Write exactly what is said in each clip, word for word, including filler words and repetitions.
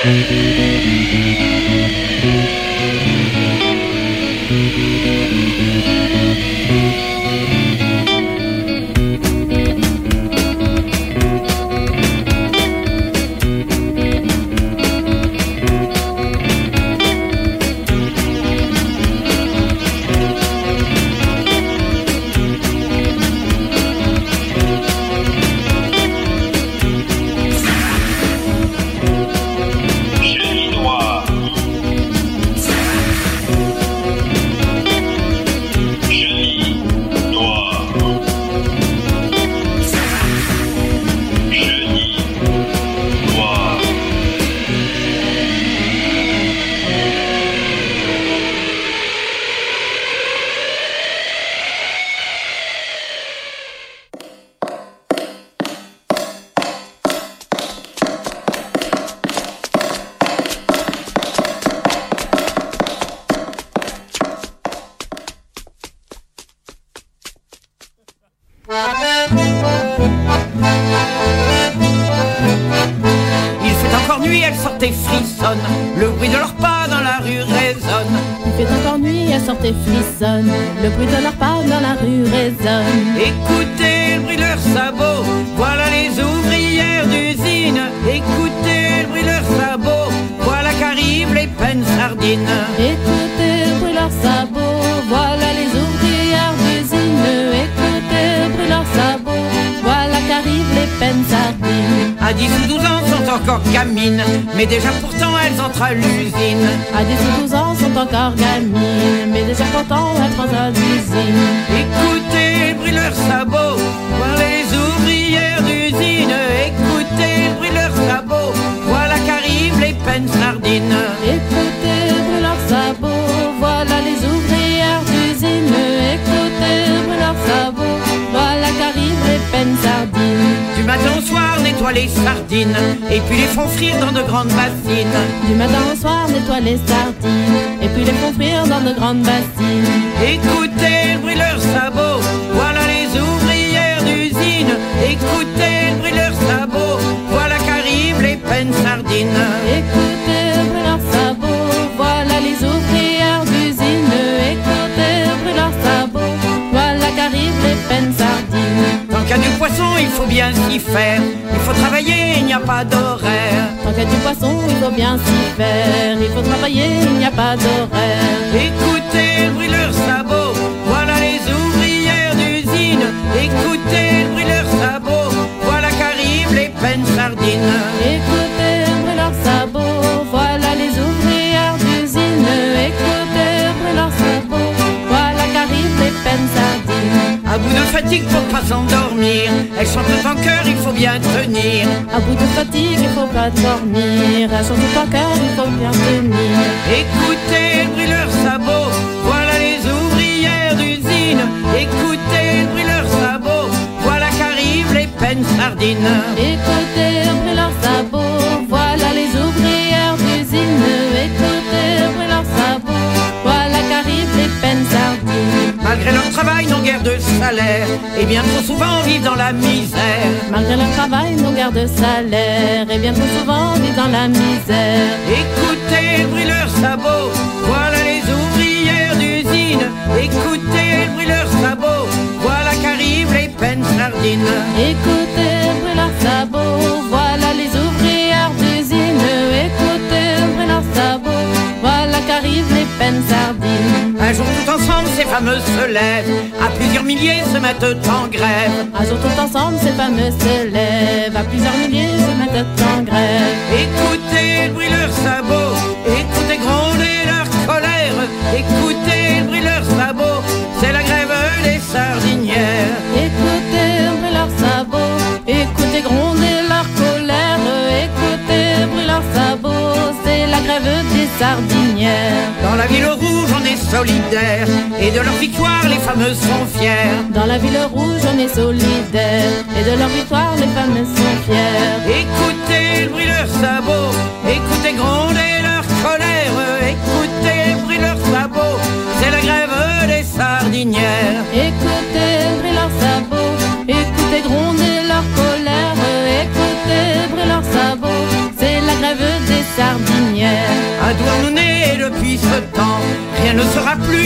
Le bruit de leurs pas dans la rue résonne. Il fait encore nuit, elles sortent et frissonnent. Le bruit de leurs pas dans la rue résonne. Écoutez le bruit de leurs sabots, voilà les ouvrières d'usine. Écoutez le bruit de leurs sabots, voilà qu'arrivent les peines sardines. Écoutez le bruit de leurs sabots, voilà les ouvrières d'usine. Écoutez le bruit de leurs sabots, voilà qu'arrivent les peines sardines. À dix ou douze ans sont encore gamines, mais déjà pourtant elles entrent à l'usine. À dix ou douze ans sont encore gamines, mais déjà pourtant elles entrent à l'usine. Écoutez le bruit de leurs sabots, voilà les ouvrières d'usine. Écoutez le bruit de leurs sabots, voilà qu'arrivent les peines sardines. Écoutez le bruit de leurs sabots, voilà les ouvrières d'usine. Écoutez le bruit de leurs sabots, voilà qu'arrivent les peines sardines. Du matin au soir, nettoie les sardines et puis les font frire dans de grandes bassines. Du matin au soir, nettoie les sardines et puis les font frire dans de grandes bassines. Écoutez le bruit de leurs sabots, voilà les ouvrières d'usine. Écoutez le bruit de leurs sabots, voilà qu'arrivent les peines sardines. Écoutez le bruit de leurs sabots, voilà les ouvrières d'usine. Écoutez le bruit de leurs sabots, voilà qu'arrivent les peines sardines. Tant qu'il y a du poisson, il faut bien s'y faire. Il faut travailler, il n'y a pas d'horaire. Tant qu'il y a du poisson, il faut bien s'y faire. Il faut travailler, il n'y a pas d'horaire. Écoutez le bruit de leurs sabots, voilà les ouvrières d'usine. Écoutez le bruit de leurs sabots, voilà qu'arrivent les peines sardines. Écoutez le bruit de leurs sabots, voilà les ouvrières d'usine. Écoutez le bruit de leurs sabots, voilà qu'arrivent les peines sardines. À bout de fatigue pour pas s'endormir, elles chantent en cœur, il faut bien tenir. À bout de fatigue, il faut pas dormir. Elles chantent en cœur, il faut bien tenir. Écoutez le bruit de leurs sabots, voilà les ouvrières d'usine. Écoutez le bruit de leurs sabots, voilà qu'arrivent les peines sardines. Écoutez le bruit de leurs sabots, voilà les ouvrières d'usine. Écoutez le bruit de leurs sabots, voilà qu'arrivent les peines sardines. Malgré leur travail, n'ont guère de salaire, et bien trop souvent vivent dans la misère. Malgré leur travail, n'ont guère de salaire, et bien trop souvent vivent dans la misère. Écoutez le bruit de leurs sabots, voilà les ouvrières d'usine. Écoutez le bruit de leurs sabots, voilà qu'arrivent les peines sardines. Écoutez le bruit de leurs sabots, voilà les ouvrières d'usine. Écoutez le bruit de leurs sabots, voilà qu'arrivent les peines sardines. Un jour tout ensemble ces fameux se lèvent, à plusieurs milliers se mettent en grève. Un jour tout ensemble ces fameux se lèvent, à plusieurs milliers se mettent en grève. Écoutez le bruit de leurs sabots, écoutez gronder leur colère. Écoutez le bruit de leurs sabots, c'est la grève des sardinières. Écoutez le bruit de leurs sabots, écoutez gronder leur colère. Écoutez le bruit de leurs sabots, c'est la grève des sardinières. Dans la ville rouge on est solidaire, et de leur victoire les fameux sont fiers. Dans la ville rouge on est solidaire, et de leur victoire les fameux sont fiers. Écoutez le bruit de leurs sabots, écoutez gronder leur colère. Écoutez le bruit de leurs sabots, c'est la grève des sardinières. Écoutez le bruit de leurs sabots, écoutez gronder leur colère. Écoutez le bruit de leurs sabots, c'est la grève des sardinières.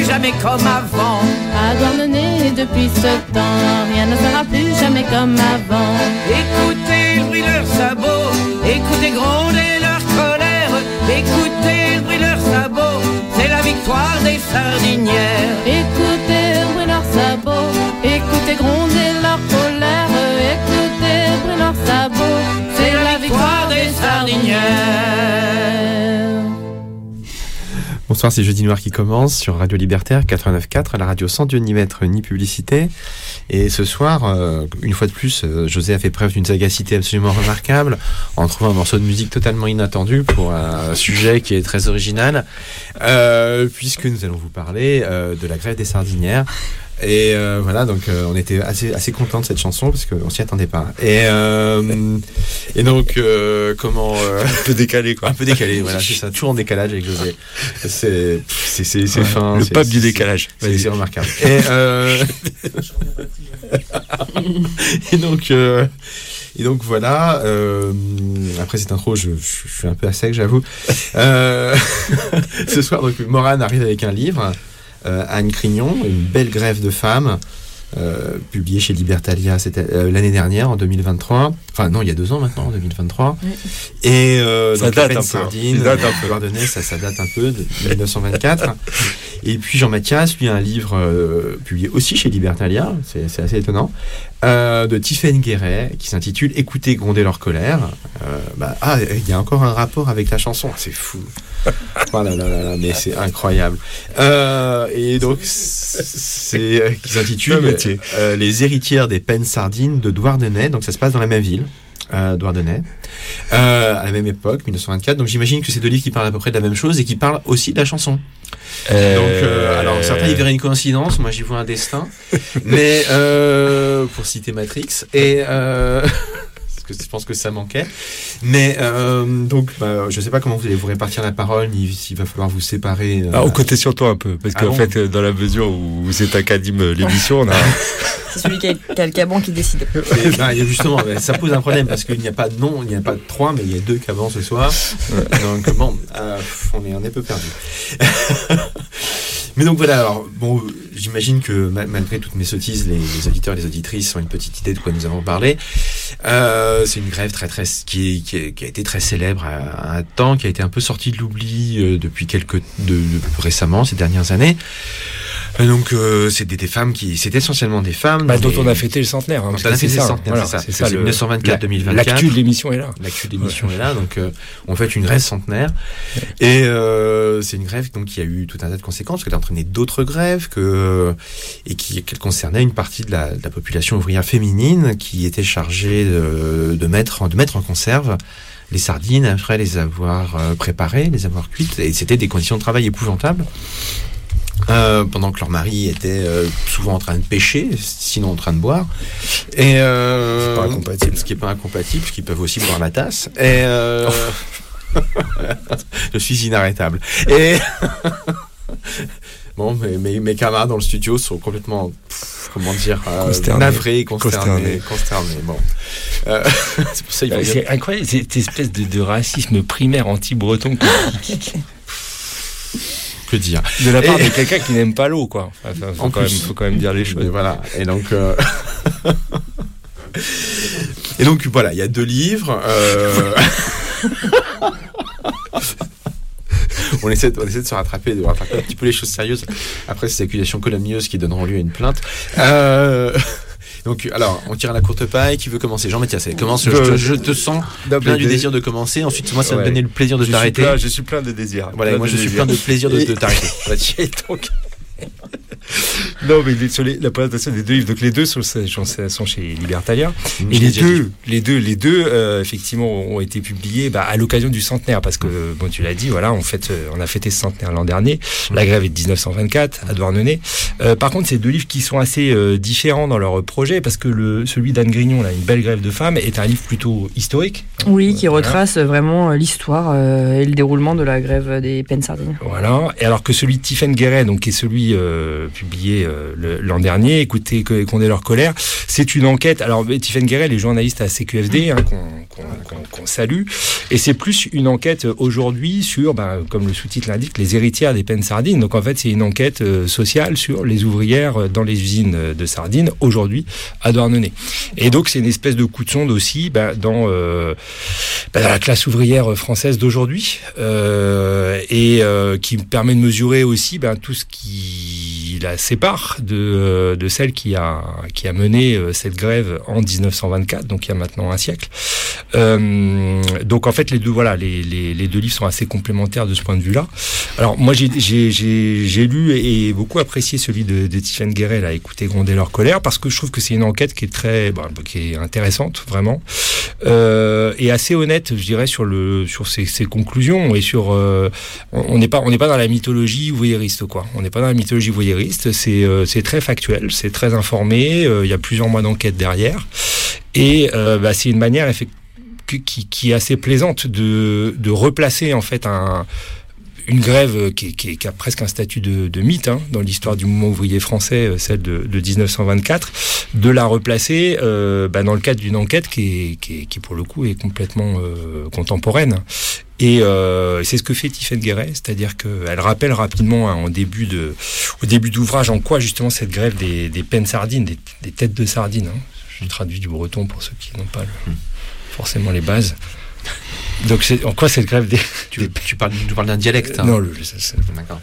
jamais comme avant. À Douarnenez, depuis ce temps, rien ne sera plus jamais comme avant. Écoutez le bruit de leurs sabots, écoutez gronder leur colère. Écoutez le bruit de leurs sabots, c'est la victoire des sardinières. Écoutez le bruit de leurs sabots, écoutez gronder leur colère. Écoutez le bruit de leurs sabots, c'est la victoire des sardinières. Bonsoir, c'est Jeudi Noir qui commence sur Radio Libertaire quatre-vingt-neuf virgule quatre, à la radio sans Dieu ni maître ni publicité. Et ce soir, euh, une fois de plus, euh, José a fait preuve d'une sagacité absolument remarquable en trouvant un morceau de musique totalement inattendu pour un sujet qui est très original, euh, puisque nous allons vous parler euh, de la grève des sardinières. Et euh, voilà, donc euh, on était assez assez contents de cette chanson parce qu'on s'y attendait pas. Et euh, et donc euh, comment euh, un peu décalé quoi. Un peu décalé, voilà, c'est ça, toujours en décalage avec José. C'est c'est c'est, c'est ouais, fin. Le c'est, pape c'est, du décalage. C'est, c'est remarquable. Et euh, et donc euh, et donc voilà. Euh, après cette intro, je, je, je suis un peu à sec, j'avoue. Euh, ce soir, donc Morane arrive avec un livre. Euh, Anne Crignon, une belle grève de femmes, euh, publiée chez Libertalia c'était, euh, l'année dernière, en deux mille vingt-trois. Enfin, non, il y a deux ans maintenant, en deux mille vingt-trois. Oui. Et euh, ça donc, date un Sardine, peu. Ça date un peu. Douarnenez, ça, ça date un peu, de dix-neuf cent vingt-quatre. Et puis Jean Mathias, lui, a un livre euh, publié aussi chez Libertalia, c'est, c'est assez étonnant, euh, de Tiffaine Guéret, qui s'intitule « Écoutez gronder leur colère euh, ». Bah, ah, il y a encore un rapport avec la chanson, c'est fou. Oh là là là là, mais c'est incroyable. Euh, et donc, c'est euh, qui s'intitule euh, Les héritières des peines sardines de Douarnenez. Donc, ça se passe dans la même ville, euh, Douarnenez, euh, à la même époque, dix-neuf cent vingt-quatre. Donc, j'imagine que c'est deux livres qui parlent à peu près de la même chose et qui parlent aussi de la chanson. Euh... Donc, euh, alors certains y verraient une coïncidence, moi j'y vois un destin. Mais euh, pour citer Matrix, et euh, je pense que ça manquait. Mais euh, donc, bah, je ne sais pas comment vous allez vous répartir la parole, ni s'il va falloir vous séparer. Euh... Ah, on comptait sur toi un peu, parce ah qu'en bon fait, dans la mesure où c'est un cadim l'émission, on a. C'est celui qui a, qui a le caban qui décide. Et, bah, justement, ça pose un problème parce qu'il n'y a pas de nom, il n'y a pas de trois, mais il y a deux cabans ce soir. Donc bon, euh, on est un peu perdu. Mais donc voilà, alors bon, j'imagine que mal, malgré toutes mes sottises, les, les auditeurs et les auditrices ont une petite idée de quoi nous avons parlé. Euh, c'est une grève très très qui, qui, qui a été très célèbre à, à un temps, qui a été un peu sortie de l'oubli euh, depuis quelques de, de récemment ces dernières années. Donc euh, c'était des femmes qui, c'était essentiellement des femmes bah, dont les... on a fêté le centenaire. Hein, on a fêté le centenaire, voilà, c'est ça. C'est, c'est, c'est dix-neuf cent vingt-quatre deux mille vingt-quatre. L'actu de l'émission est là. L'actu de l'émission ouais. est là, donc euh, on fait une grève centenaire. Ouais. Et euh, c'est une grève donc qui a eu tout un tas de conséquences, parce qu'elle a entraîné d'autres grèves que et qui qu'elle concernait une partie de la, de la population ouvrière féminine qui était chargée de, de mettre de mettre en conserve les sardines après les avoir euh, préparées, les avoir cuites, et c'était des conditions de travail épouvantables. Euh, pendant que leur mari était euh, souvent en train de pêcher, sinon en train de boire, et euh, c'est pas incompatible. Ce qui est pas incompatible, parce qu'ils peuvent aussi boire la tasse. Et euh, je suis inarrêtable. Et bon, mes, mes, mes camarades dans le studio sont complètement, pff, comment dire, euh, consternés. navrés, consternés, consternés. Bon, euh, c'est pour ça qu'il faut c'est dire... incroyable, cette espèce de, de racisme primaire anti-breton. Qui... Que dire de la part et... de quelqu'un qui n'aime pas l'eau, quoi. Enfin, faut, quand même, faut quand même dire les choses. Et voilà. Et donc, euh... et donc voilà, il y a deux livres. Euh... on essaie, de, on essaie de se rattraper, de rattraper un petit peu les choses sérieuses. Après ces accusations calomnieuses qui donneront lieu à une plainte. Euh... Donc, alors, on tire à la courte paille. Qui veut commencer? Jean Mathias, commence. Je, je, je te sens plein du désir de commencer. Ensuite, moi, ça va ouais. me donner le plaisir de je t'arrêter. Suis plein, je suis plein de désir. Voilà, plein moi, de je désir. suis plein de plaisir de, Et... de t'arrêter. Donc... Non, mais sur les, la présentation des deux livres, donc les deux sont, sont chez Libertalia. Mmh, et les deux, les deux, les deux, euh, effectivement, ont été publiés bah, à l'occasion du centenaire, parce que, bon, tu l'as dit, voilà, on, fête, on a fêté ce centenaire l'an dernier. Mmh. La grève est de dix-neuf cent vingt-quatre à Douarnenez. Euh, par contre, c'est deux livres qui sont assez euh, différents dans leur projet, parce que le, celui d'Anne Grignon, là, Une belle grève de femmes, est un livre plutôt historique. Oui, qui retrace voilà. vraiment l'histoire euh, et le déroulement de la grève des peines sardines. Voilà. Et alors que celui de Tiffaine Guéret, donc qui est celui euh, publié euh, le, l'an dernier, Écoutez gronder leur colère. C'est une enquête. Alors Tiffaine Guéret, les journalistes à C Q F D, hein, qu'on, qu'on, qu'on, qu'on salue, et c'est plus une enquête aujourd'hui sur, ben, comme le sous-titre l'indique, les héritières des peines sardines. Donc en fait, c'est une enquête euh, sociale sur les ouvrières dans les usines de sardines aujourd'hui à Douarnenez. Et donc c'est une espèce de coup de sonde aussi ben, dans, euh, ben, dans la classe ouvrière française d'aujourd'hui, euh, et euh, qui permet de mesurer aussi ben, tout ce qui la sépare de, de celle qui a, qui a mené cette grève en dix-neuf cent vingt-quatre, donc il y a maintenant un siècle. Euh, donc en fait les deux, voilà, les, les, les deux livres sont assez complémentaires de ce point de vue-là. Alors moi j'ai, j'ai, j'ai, j'ai lu et beaucoup apprécié celui de, de Tiffaine Guéret, là, Écoutez gronder leur colère, parce que je trouve que c'est une enquête qui est très, bon, qui est intéressante vraiment, euh, et assez honnête, je dirais, sur le, sur ses, ses conclusions et sur, euh, on n'est pas, on n'est pas dans la mythologie voyeuriste, quoi. On n'est pas dans la mythologie voyeuriste. C'est, euh, c'est très factuel, c'est très informé. Euh, il y a plusieurs mois d'enquête derrière, et euh, bah, c'est une manière effectivement qui, qui est assez plaisante de, de replacer en fait un, une grève qui, qui, qui a presque un statut de, de mythe hein, dans l'histoire du mouvement ouvrier français, celle de, de dix-neuf cent vingt-quatre, de la replacer euh, bah, dans le cadre d'une enquête qui, est, qui, est, qui pour le coup est complètement euh, contemporaine. Et euh, c'est ce que fait Tiffaine Guéret, c'est-à-dire qu'elle rappelle rapidement hein, en début de, au début d'ouvrage en quoi justement cette grève des, des pennes sardines, des, des têtes de sardines, hein, je traduis du breton pour ceux qui n'ont pas le, forcément les bases. Donc c'est, en quoi cette grève des... Tu, tu, parles, tu parles d'un dialecte hein. Non, le, c'est, c'est, d'accord.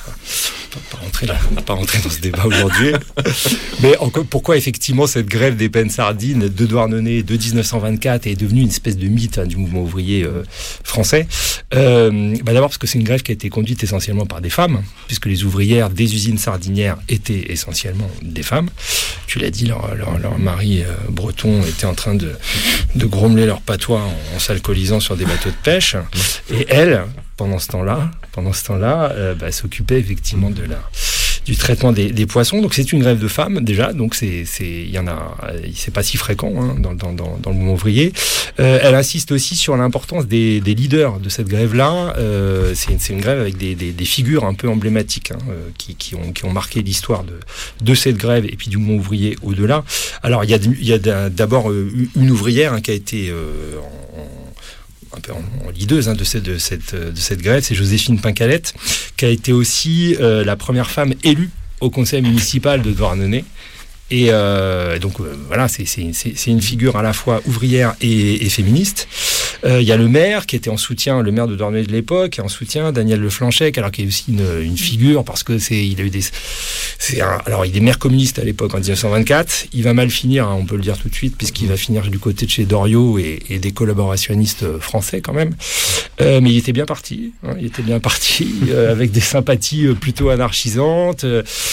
On va pas rentrer là, on va pas rentrer dans ce débat aujourd'hui. Mais encore, pourquoi effectivement cette grève des pennes sardines de Douarnenez de dix-neuf cent vingt-quatre est devenue une espèce de mythe hein, du mouvement ouvrier euh, français euh, bah D'abord parce que c'est une grève qui a été conduite essentiellement par des femmes, puisque les ouvrières des usines sardinières étaient essentiellement des femmes. Tu l'as dit, leur, leur, leur mari euh, breton était en train de, de grommeler leur patois en, en s'alcoolisant sur des bateaux de pêche. Et elles, pendant ce temps-là, pendant ce temps-là, euh, bah, s'occupaient effectivement de la, du traitement des, des poissons. Donc c'est une grève de femmes déjà. Donc c'est, c'est, il y en a, c'est pas si fréquent hein, dans, dans, dans, dans le mouvement ouvrier. Euh, elle insiste aussi sur l'importance des, des leaders de cette grève-là. Euh, c'est, c'est une grève avec des, des, des figures un peu emblématiques hein, euh, qui, qui ont, qui ont marqué l'histoire de, de cette grève et puis du mouvement ouvrier au-delà. Alors il y a, il y a d'abord une ouvrière hein, qui a été euh, en, un peu en, en leaduse hein, de, cette, de, cette, de cette grève, c'est Joséphine Pincalette, qui a été aussi euh, la première femme élue au conseil municipal de Douarnenez. Et euh, donc euh, voilà, c'est, c'est, c'est, c'est une figure à la fois ouvrière et, et féministe. Il euh, y a le maire qui était en soutien, le maire de Douarnenez de l'époque, en soutien, Daniel Leflanchec, alors qu'il est aussi une, une figure parce que c'est, il a eu des, c'est un, alors il est maire communiste à l'époque en dix-neuf cent vingt-quatre. Il va mal finir, hein, on peut le dire tout de suite, puisqu'il va finir du côté de chez Doriot et, et des collaborationnistes français quand même. Euh, mais il était bien parti, hein, il était bien parti euh, avec des sympathies plutôt anarchisantes,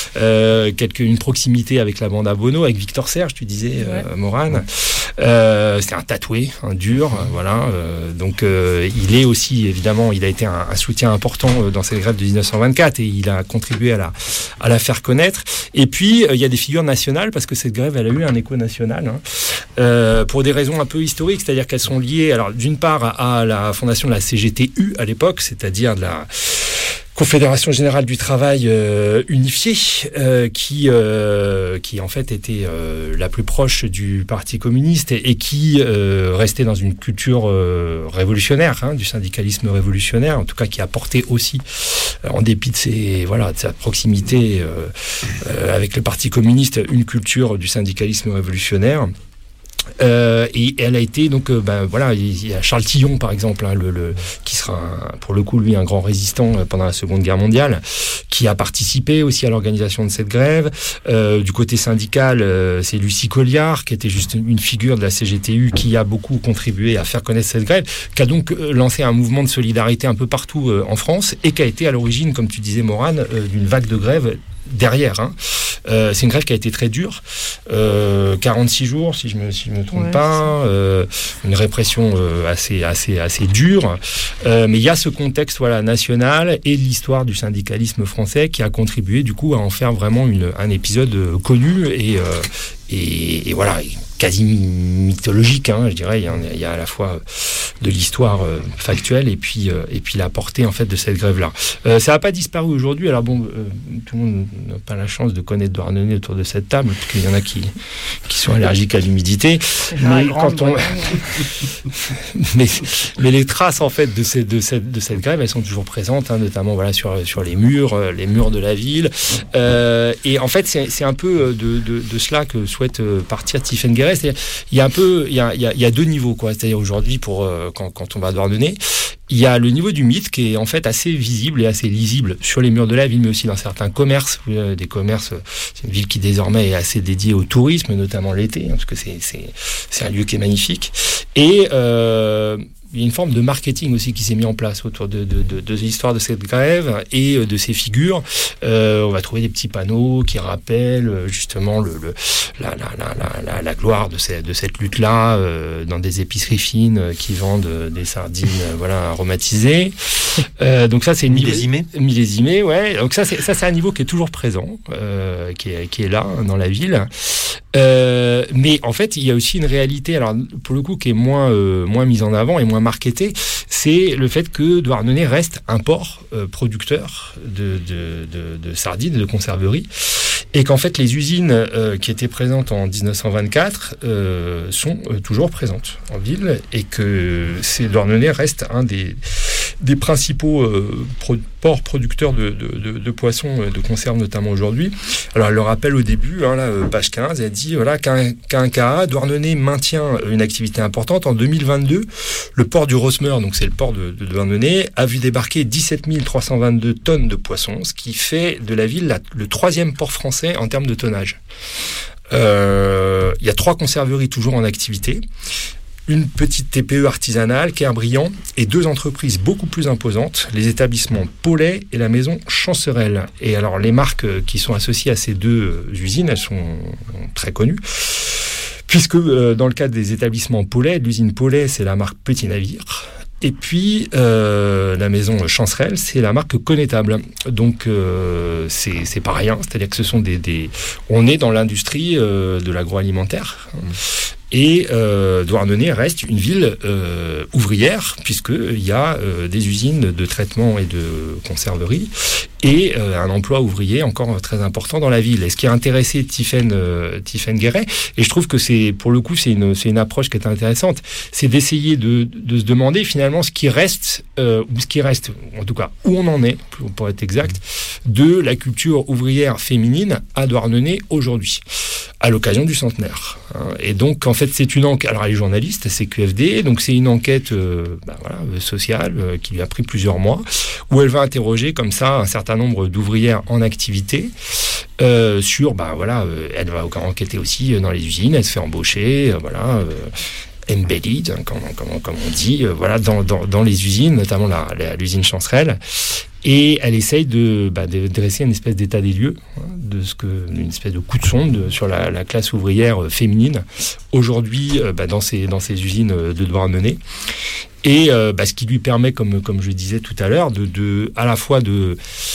euh, quelque, une proximité avec la bande à Bono, avec Victor Serge, tu disais, ouais. euh, Morane. Euh, c'était un tatoué, un dur, euh, voilà. Euh, donc euh, il est aussi, évidemment, il a été un, un soutien important euh, dans cette grève de dix-neuf cent vingt-quatre et il a contribué à la, à la faire connaître. Et puis, euh, il y a des figures nationales, parce que cette grève, elle a eu un écho national, hein, euh, pour des raisons un peu historiques, c'est-à-dire qu'elles sont liées, alors d'une part, à, à la fondation de la C G T U à l'époque, c'est-à-dire de la Confédération Générale du Travail euh, unifiée, euh, qui, euh, qui en fait était euh, la plus proche du Parti communiste et, et qui euh, restait dans une culture euh, révolutionnaire, hein, du syndicalisme révolutionnaire, en tout cas qui apportait aussi, euh, en dépit de, ses, voilà, de sa proximité euh, euh, avec le Parti communiste, une culture du syndicalisme révolutionnaire. Euh, et elle a été donc euh, ben voilà, il y a Charles Tillon par exemple hein, le, le qui sera un, pour le coup lui un grand résistant euh, pendant la Seconde Guerre mondiale, qui a participé aussi à l'organisation de cette grève. Euh, du côté syndical, euh, c'est Lucie Colliard qui était juste une figure de la C G T U qui a beaucoup contribué à faire connaître cette grève, qui a donc euh, lancé un mouvement de solidarité un peu partout euh, en France et qui a été à l'origine, comme tu disais Morane, euh, d'une vague de grève derrière. Hein. Euh, c'est une grève qui a été très dure, euh, quarante-six jours si je me si je me trompe ouais, pas, euh, une répression euh, assez assez assez dure. Euh, mais il y a ce contexte voilà national et l'histoire du syndicalisme français qui a contribué du coup à en faire vraiment une un épisode connu et euh, et, et voilà. quasi mythologique, hein, je dirais. Il y, a, il y a à la fois de l'histoire euh, factuelle et puis euh, et puis la portée en fait de cette grève-là. Euh, ça n'a pas disparu aujourd'hui. Alors bon, euh, tout le monde n'a pas la chance de connaître Douarnenez autour de cette table, parce qu'il y en a qui qui sont allergiques à l'humidité. Mais quand on mais mais les traces en fait de cette de cette de cette grève, elles sont toujours présentes, hein, notamment voilà sur sur les murs, euh, les murs de la ville. Euh, et en fait, c'est c'est un peu de de, de cela que souhaite partir Tiphaine Guéret. C'est-à-dire, il y a un peu, il y a, il y a, il y a deux niveaux, quoi. C'est-à-dire aujourd'hui, pour euh, quand, quand on va à Douarnenez, il y a le niveau du mythe qui est en fait assez visible et assez lisible sur les murs de la ville, mais aussi dans certains commerces, euh, des commerces. C'est une ville qui désormais est assez dédiée au tourisme, notamment l'été, hein, parce que c'est c'est c'est un lieu qui est magnifique. Et euh, il y a une forme de marketing aussi qui s'est mis en place autour de, de, de, de l'histoire de cette grève et de ces figures. Euh, on va trouver des petits panneaux qui rappellent justement le, le, la, la, la, la, la gloire de, ces, de cette lutte-là euh, dans des épiceries fines qui vendent des sardines euh, voilà, aromatisées. Euh, donc ça, c'est une millésimé. Millésimé, ouais. Donc ça, c'est, ça, c'est un niveau qui est toujours présent, euh, qui, est, qui est là dans la ville. Euh, mais en fait, il y a aussi une réalité, alors pour le coup, qui est moins, euh, moins mise en avant et moins marketé, c'est le fait que Douarnenez reste un port euh, producteur de, de, de, de sardines, de conserverie, et qu'en fait les usines euh, qui étaient présentes en dix-neuf cent vingt-quatre euh, sont euh, toujours présentes en ville, et que c'est, Douarnenez reste un des, des principaux euh, pro, ports producteurs de, de, de, de poissons, de conserve notamment aujourd'hui. Alors elle le rappelle au début, hein, là, page quinze, elle dit voilà, qu'un, qu'un cas, Douarnenez maintient une activité importante. En deux mille vingt-deux, le port du Rosmer, donc c'est le port de, de Douarnenez, a vu débarquer dix-sept mille trois cent vingt-deux tonnes de poissons, ce qui fait de la ville la, le troisième port français en termes de tonnage. Euh, il y a trois conserveries toujours en activité, une petite T P E artisanale, Kerbriand, et deux entreprises beaucoup plus imposantes, les établissements Paulet et la maison Chancerelle. Et alors les marques qui sont associées à ces deux usines, elles sont très connues, puisque euh, dans le cadre des établissements Paulet, l'usine Paulet, c'est la marque Petit Navire. Et puis, euh, la maison Chancerelle, c'est la marque Connétable. Donc, euh, c'est, c'est pas rien. C'est-à-dire que ce sont des... des... On est dans l'industrie euh, de l'agroalimentaire. Mmh. Et euh, Douarnenez reste une ville euh, ouvrière, puisqu'il y a euh, des usines de traitement et de conserverie, et euh, un emploi ouvrier encore très important dans la ville. Et ce qui a intéressé Tiphaine, euh, Tiphaine Guéret, et je trouve que c'est, pour le coup, c'est une, c'est une approche qui est intéressante, c'est d'essayer de, de se demander finalement ce qui reste, euh, ou ce qui reste, en tout cas, où on en est, pour, pour être exact, de la culture ouvrière féminine à Douarnenez aujourd'hui, à l'occasion du centenaire. Hein. Et donc, en fait, c'est une enquête. Alors, elle est journaliste, c'est Q F D, donc c'est une enquête euh, bah, voilà, sociale euh, qui lui a pris plusieurs mois, où elle va interroger comme ça un certain nombre d'ouvrières en activité euh, sur, bah voilà, euh, elle va enquêter aussi dans les usines, elle se fait embaucher, euh, voilà. Euh, embedded, comme, comme, comme on dit, euh, voilà, dans, dans, dans les usines, notamment la, la, l'usine Chancerelle. Et elle essaye de, bah, de dresser une espèce d'état des lieux, hein, de ce que, une espèce de coup de sonde sur la, la classe ouvrière féminine aujourd'hui euh, bah, dans ces dans ces usines de Douarnenez. Et euh, bah, ce qui lui permet, comme comme je disais tout à l'heure, de, de à la fois de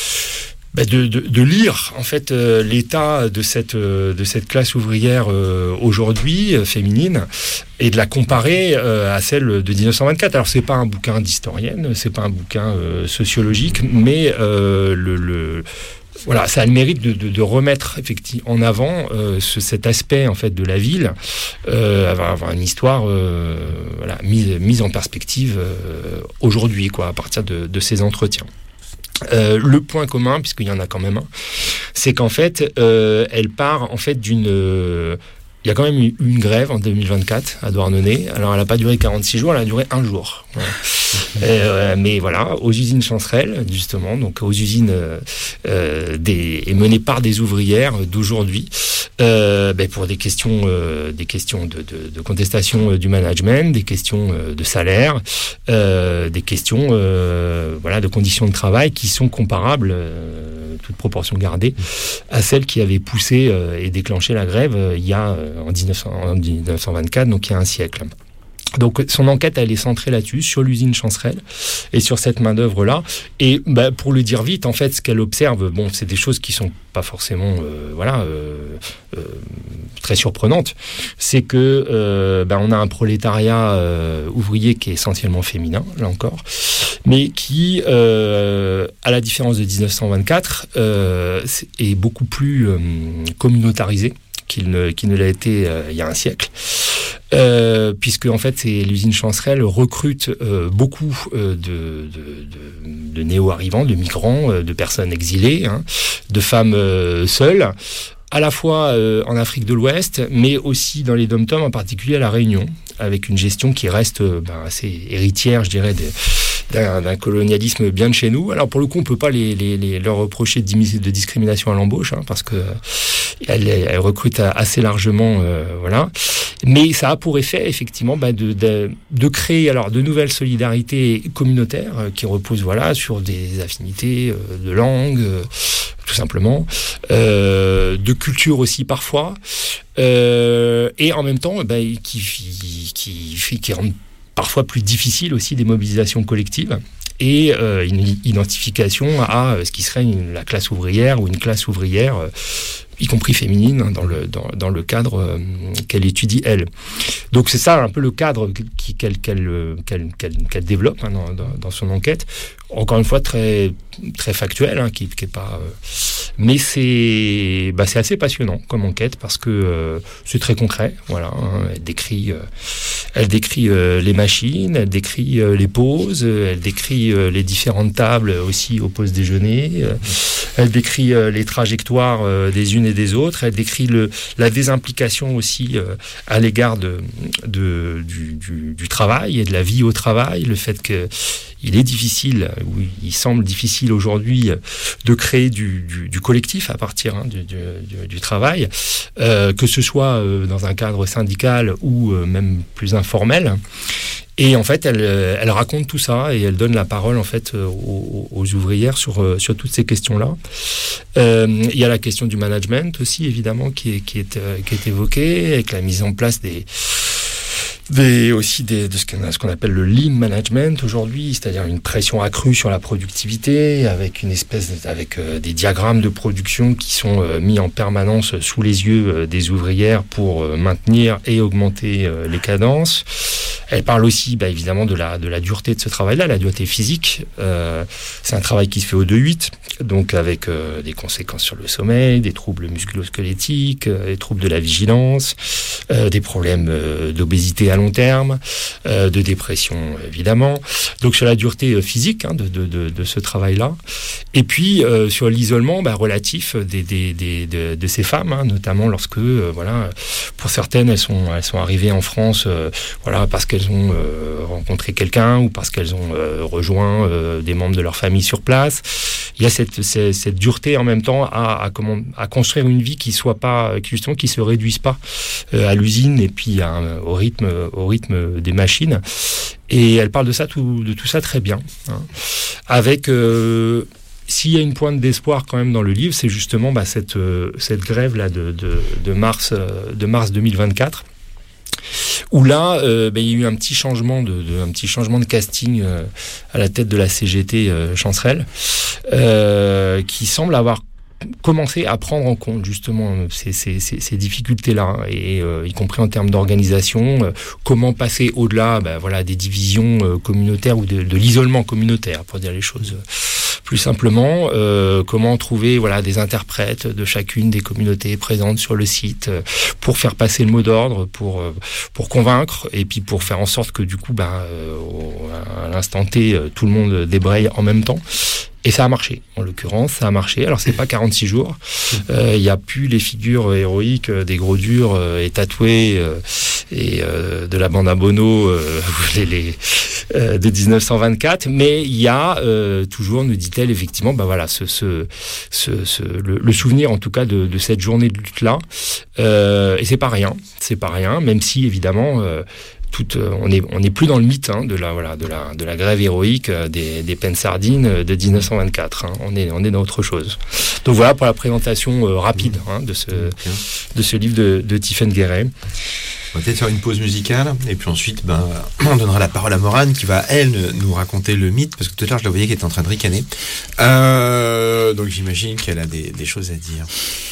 Bah de, de, de lire en fait euh, l'état de cette euh, de cette classe ouvrière euh, aujourd'hui euh, féminine, et de la comparer euh, à celle de dix-neuf cent vingt-quatre. Alors c'est pas un bouquin d'historienne, c'est pas un bouquin euh, sociologique, mais euh, le, le voilà, ça a le mérite de, de, de remettre effectivement en avant euh, ce, cet aspect en fait de la ville, euh, avoir, avoir une histoire euh, voilà, mise mise en perspective euh, aujourd'hui, quoi, à partir de, de ces entretiens. Euh, le point commun, puisqu'il y en a quand même un, c'est qu'en fait, euh, elle part en fait d'une... Euh, il y a quand même eu une grève en deux mille vingt-quatre à Douarnenez. Alors, elle n'a pas duré quarante-six jours, elle a duré un jour. Voilà. euh, mais voilà, aux usines Chancerelle, justement, donc aux usines euh, des, et menées par des ouvrières d'aujourd'hui, euh, ben pour des questions, euh, des questions de, de, de contestation du management, des questions de salaire, euh, des questions euh, voilà, de conditions de travail qui sont comparables, euh, toute proportion gardée, à celles qui avaient poussé euh, et déclenché la grève euh, il y a euh, en dix-neuf cent vingt-quatre, donc il y a un siècle. Donc son enquête, elle est centrée là-dessus, sur l'usine Chancerelle et sur cette main d'œuvre-là. Et bah, pour le dire vite, en fait, ce qu'elle observe, bon, c'est des choses qui sont pas forcément, euh, voilà, euh, euh, très surprenantes. C'est que euh, bah, on a un prolétariat euh, ouvrier qui est essentiellement féminin, là encore, mais qui, euh, à la différence de dix-neuf cent vingt-quatre, euh, est beaucoup plus euh, communautarisé qu'il ne, qu'il ne l'a été euh, il y a un siècle. Euh, puisque en fait c'est l'usine Chancerelle recrute euh, beaucoup euh, de, de, de, de néo-arrivants, de migrants, euh, de personnes exilées, hein, de femmes euh, seules, à la fois euh, en Afrique de l'Ouest, mais aussi dans les dom-toms, en particulier à La Réunion, avec une gestion qui reste euh, ben, assez héritière, je dirais, de, d'un, d'un colonialisme bien de chez nous. Alors pour le coup, on peut pas les, les, les, leur reprocher de, de discrimination à l'embauche, hein, parce que elle, elle recrute assez largement, euh, voilà. Mais ça a pour effet, effectivement, bah, de, de, de créer alors de nouvelles solidarités communautaires euh, qui reposent, voilà, sur des affinités euh, de langue, euh, tout simplement, euh, de culture aussi parfois, euh, et en même temps, bah, qui, qui, qui, qui rendent parfois plus difficile aussi des mobilisations collectives. Et euh, une identification à ce qui serait une, la classe ouvrière ou une classe ouvrière, euh, y compris féminine, hein, dans, le, dans, dans le cadre euh, qu'elle étudie, elle. Donc c'est ça un peu le cadre qui, qu'elle, qu'elle, qu'elle, qu'elle, qu'elle développe, hein, dans, dans, dans son enquête. Encore une fois, très, très factuel, hein, qui, qui est pas... Euh, mais c'est, bah, c'est assez passionnant comme enquête, parce que euh, c'est très concret, voilà. Hein, elle décrit, euh, elle décrit euh, les machines, elle décrit euh, les pauses, elle décrit euh, les différentes tables aussi aux pauses déjeuner, euh, elle décrit euh, les trajectoires euh, des unes et des autres, elle décrit le, la désimplication aussi euh, à l'égard de, de, du, du, du travail et de la vie au travail, le fait que il est difficile, ou il semble difficile aujourd'hui, de créer du, du, du collectif à partir, hein, du, du, du travail, euh, que ce soit euh, dans un cadre syndical ou euh, même plus informel. Et en fait, elle, elle raconte tout ça et elle donne la parole en fait aux, aux ouvrières sur, sur toutes ces questions-là. Euh, il y a la question du management aussi, évidemment, qui est, qui est, qui est évoquée, avec la mise en place des... Des, aussi des, de ce qu'on, ce qu'on appelle le lean management aujourd'hui, c'est-à-dire une pression accrue sur la productivité, avec une espèce de, avec euh, des diagrammes de production qui sont euh, mis en permanence sous les yeux euh, des ouvrières pour euh, maintenir et augmenter euh, les cadences. Elle parle aussi, bah, évidemment, de la de la dureté de ce travail-là, la dureté physique. Euh, c'est un travail qui se fait au deux huit, donc avec euh, des conséquences sur le sommeil, des troubles musculo-squelettiques, euh, des troubles de la vigilance, euh, des problèmes euh, d'obésité à long terme, euh, de dépression évidemment, donc sur la dureté euh, physique, hein, de, de, de, de ce travail-là, et puis euh, sur l'isolement, bah, relatif des, des, des, de, de ces femmes, hein, notamment lorsque, euh, voilà, pour certaines elles sont, elles sont arrivées en France, euh, voilà, parce qu'elles ont euh, rencontré quelqu'un ou parce qu'elles ont euh, rejoint euh, des membres de leur famille sur place. Il y a cette, cette, cette dureté en même temps à, à, comment, à construire une vie qui soit pas, qui justement qui se réduise pas euh, à l'usine et puis à, au rythme au rythme des machines. Et elle parle de ça, tout, de tout ça très bien, hein. Avec euh, s'il y a une pointe d'espoir quand même dans le livre, c'est justement bah, cette euh, cette grève là de de, de mars euh, de mars deux mille vingt-quatre. Où là, euh, bah, il y a eu un petit changement de, de un petit changement de casting euh, à la tête de la C G T euh, Chancerelle, euh, qui semble avoir commencer à prendre en compte justement ces, ces, ces, ces difficultés-là, et euh, y compris en termes d'organisation, euh, comment passer au-delà, ben, voilà, des divisions euh, communautaires ou de, de l'isolement communautaire, pour dire les choses plus simplement, euh, comment trouver, voilà, des interprètes de chacune des communautés présentes sur le site euh, pour faire passer le mot d'ordre, pour euh, pour convaincre, et puis pour faire en sorte que du coup, ben, euh, au, à l'instant T, euh, tout le monde débraye en même temps. Et ça a marché, en l'occurrence, ça a marché. Alors, c'est pas quarante-six jours. Il euh, y a plus les figures héroïques euh, des gros durs euh, et tatoués euh, et euh, de la bande à Bono euh, les, les, euh, de dix-neuf cent vingt-quatre. Mais il y a euh, toujours, nous dit-elle, effectivement, bah voilà, ce, ce, ce, ce, le, le souvenir, en tout cas, de, de cette journée de lutte-là. Euh, et c'est pas rien, c'est pas rien, même si, évidemment... Euh, toute, on est, on n'est plus dans le mythe hein, de la, voilà, de la, de la grève héroïque des, des pennes sardines de dix-neuf cent vingt-quatre. Hein. On est, on est dans autre chose. Donc voilà pour la présentation euh, rapide hein, de ce, de ce livre de, de Tiphaine Guéret. On va peut-être faire une pause musicale et puis ensuite ben, on donnera la parole à Morane qui va elle nous raconter le mythe parce que tout à l'heure je la voyais qu'elle était en train de ricaner euh, donc j'imagine qu'elle a des, des choses à dire.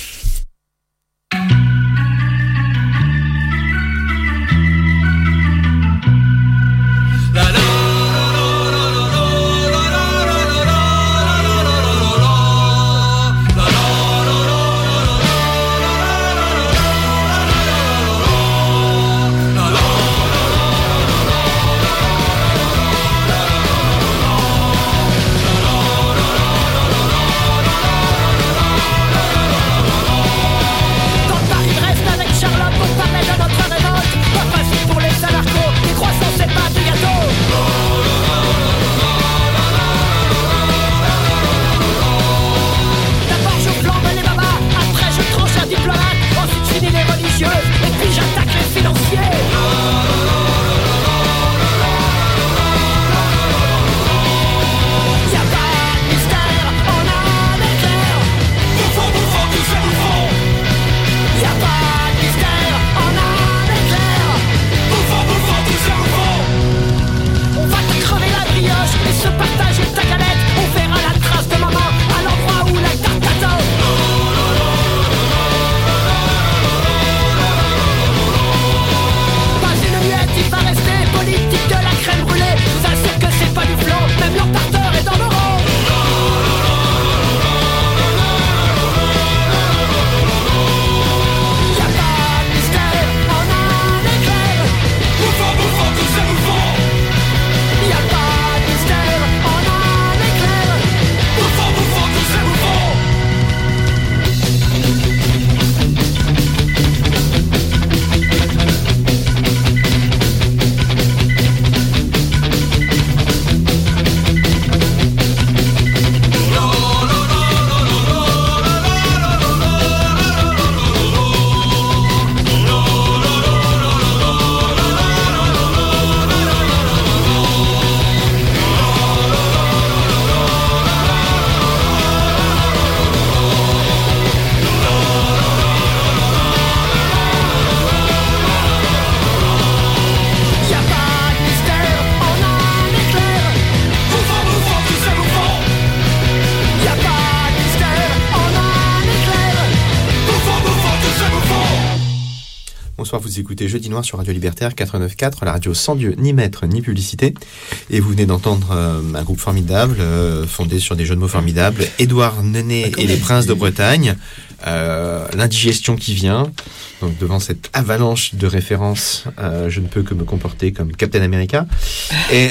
Vous écoutez Jeudi Noir sur Radio Libertaire quatre-vingt-neuf virgule quatre, la radio sans Dieu, ni maître, ni publicité. Et vous venez d'entendre euh, un groupe formidable, euh, fondé sur des jeux de mots formidables, Édouard Nenet et les Princes de Bretagne, euh, l'indigestion qui vient. Donc devant cette avalanche de références, euh, je ne peux que me comporter comme Captain America. Et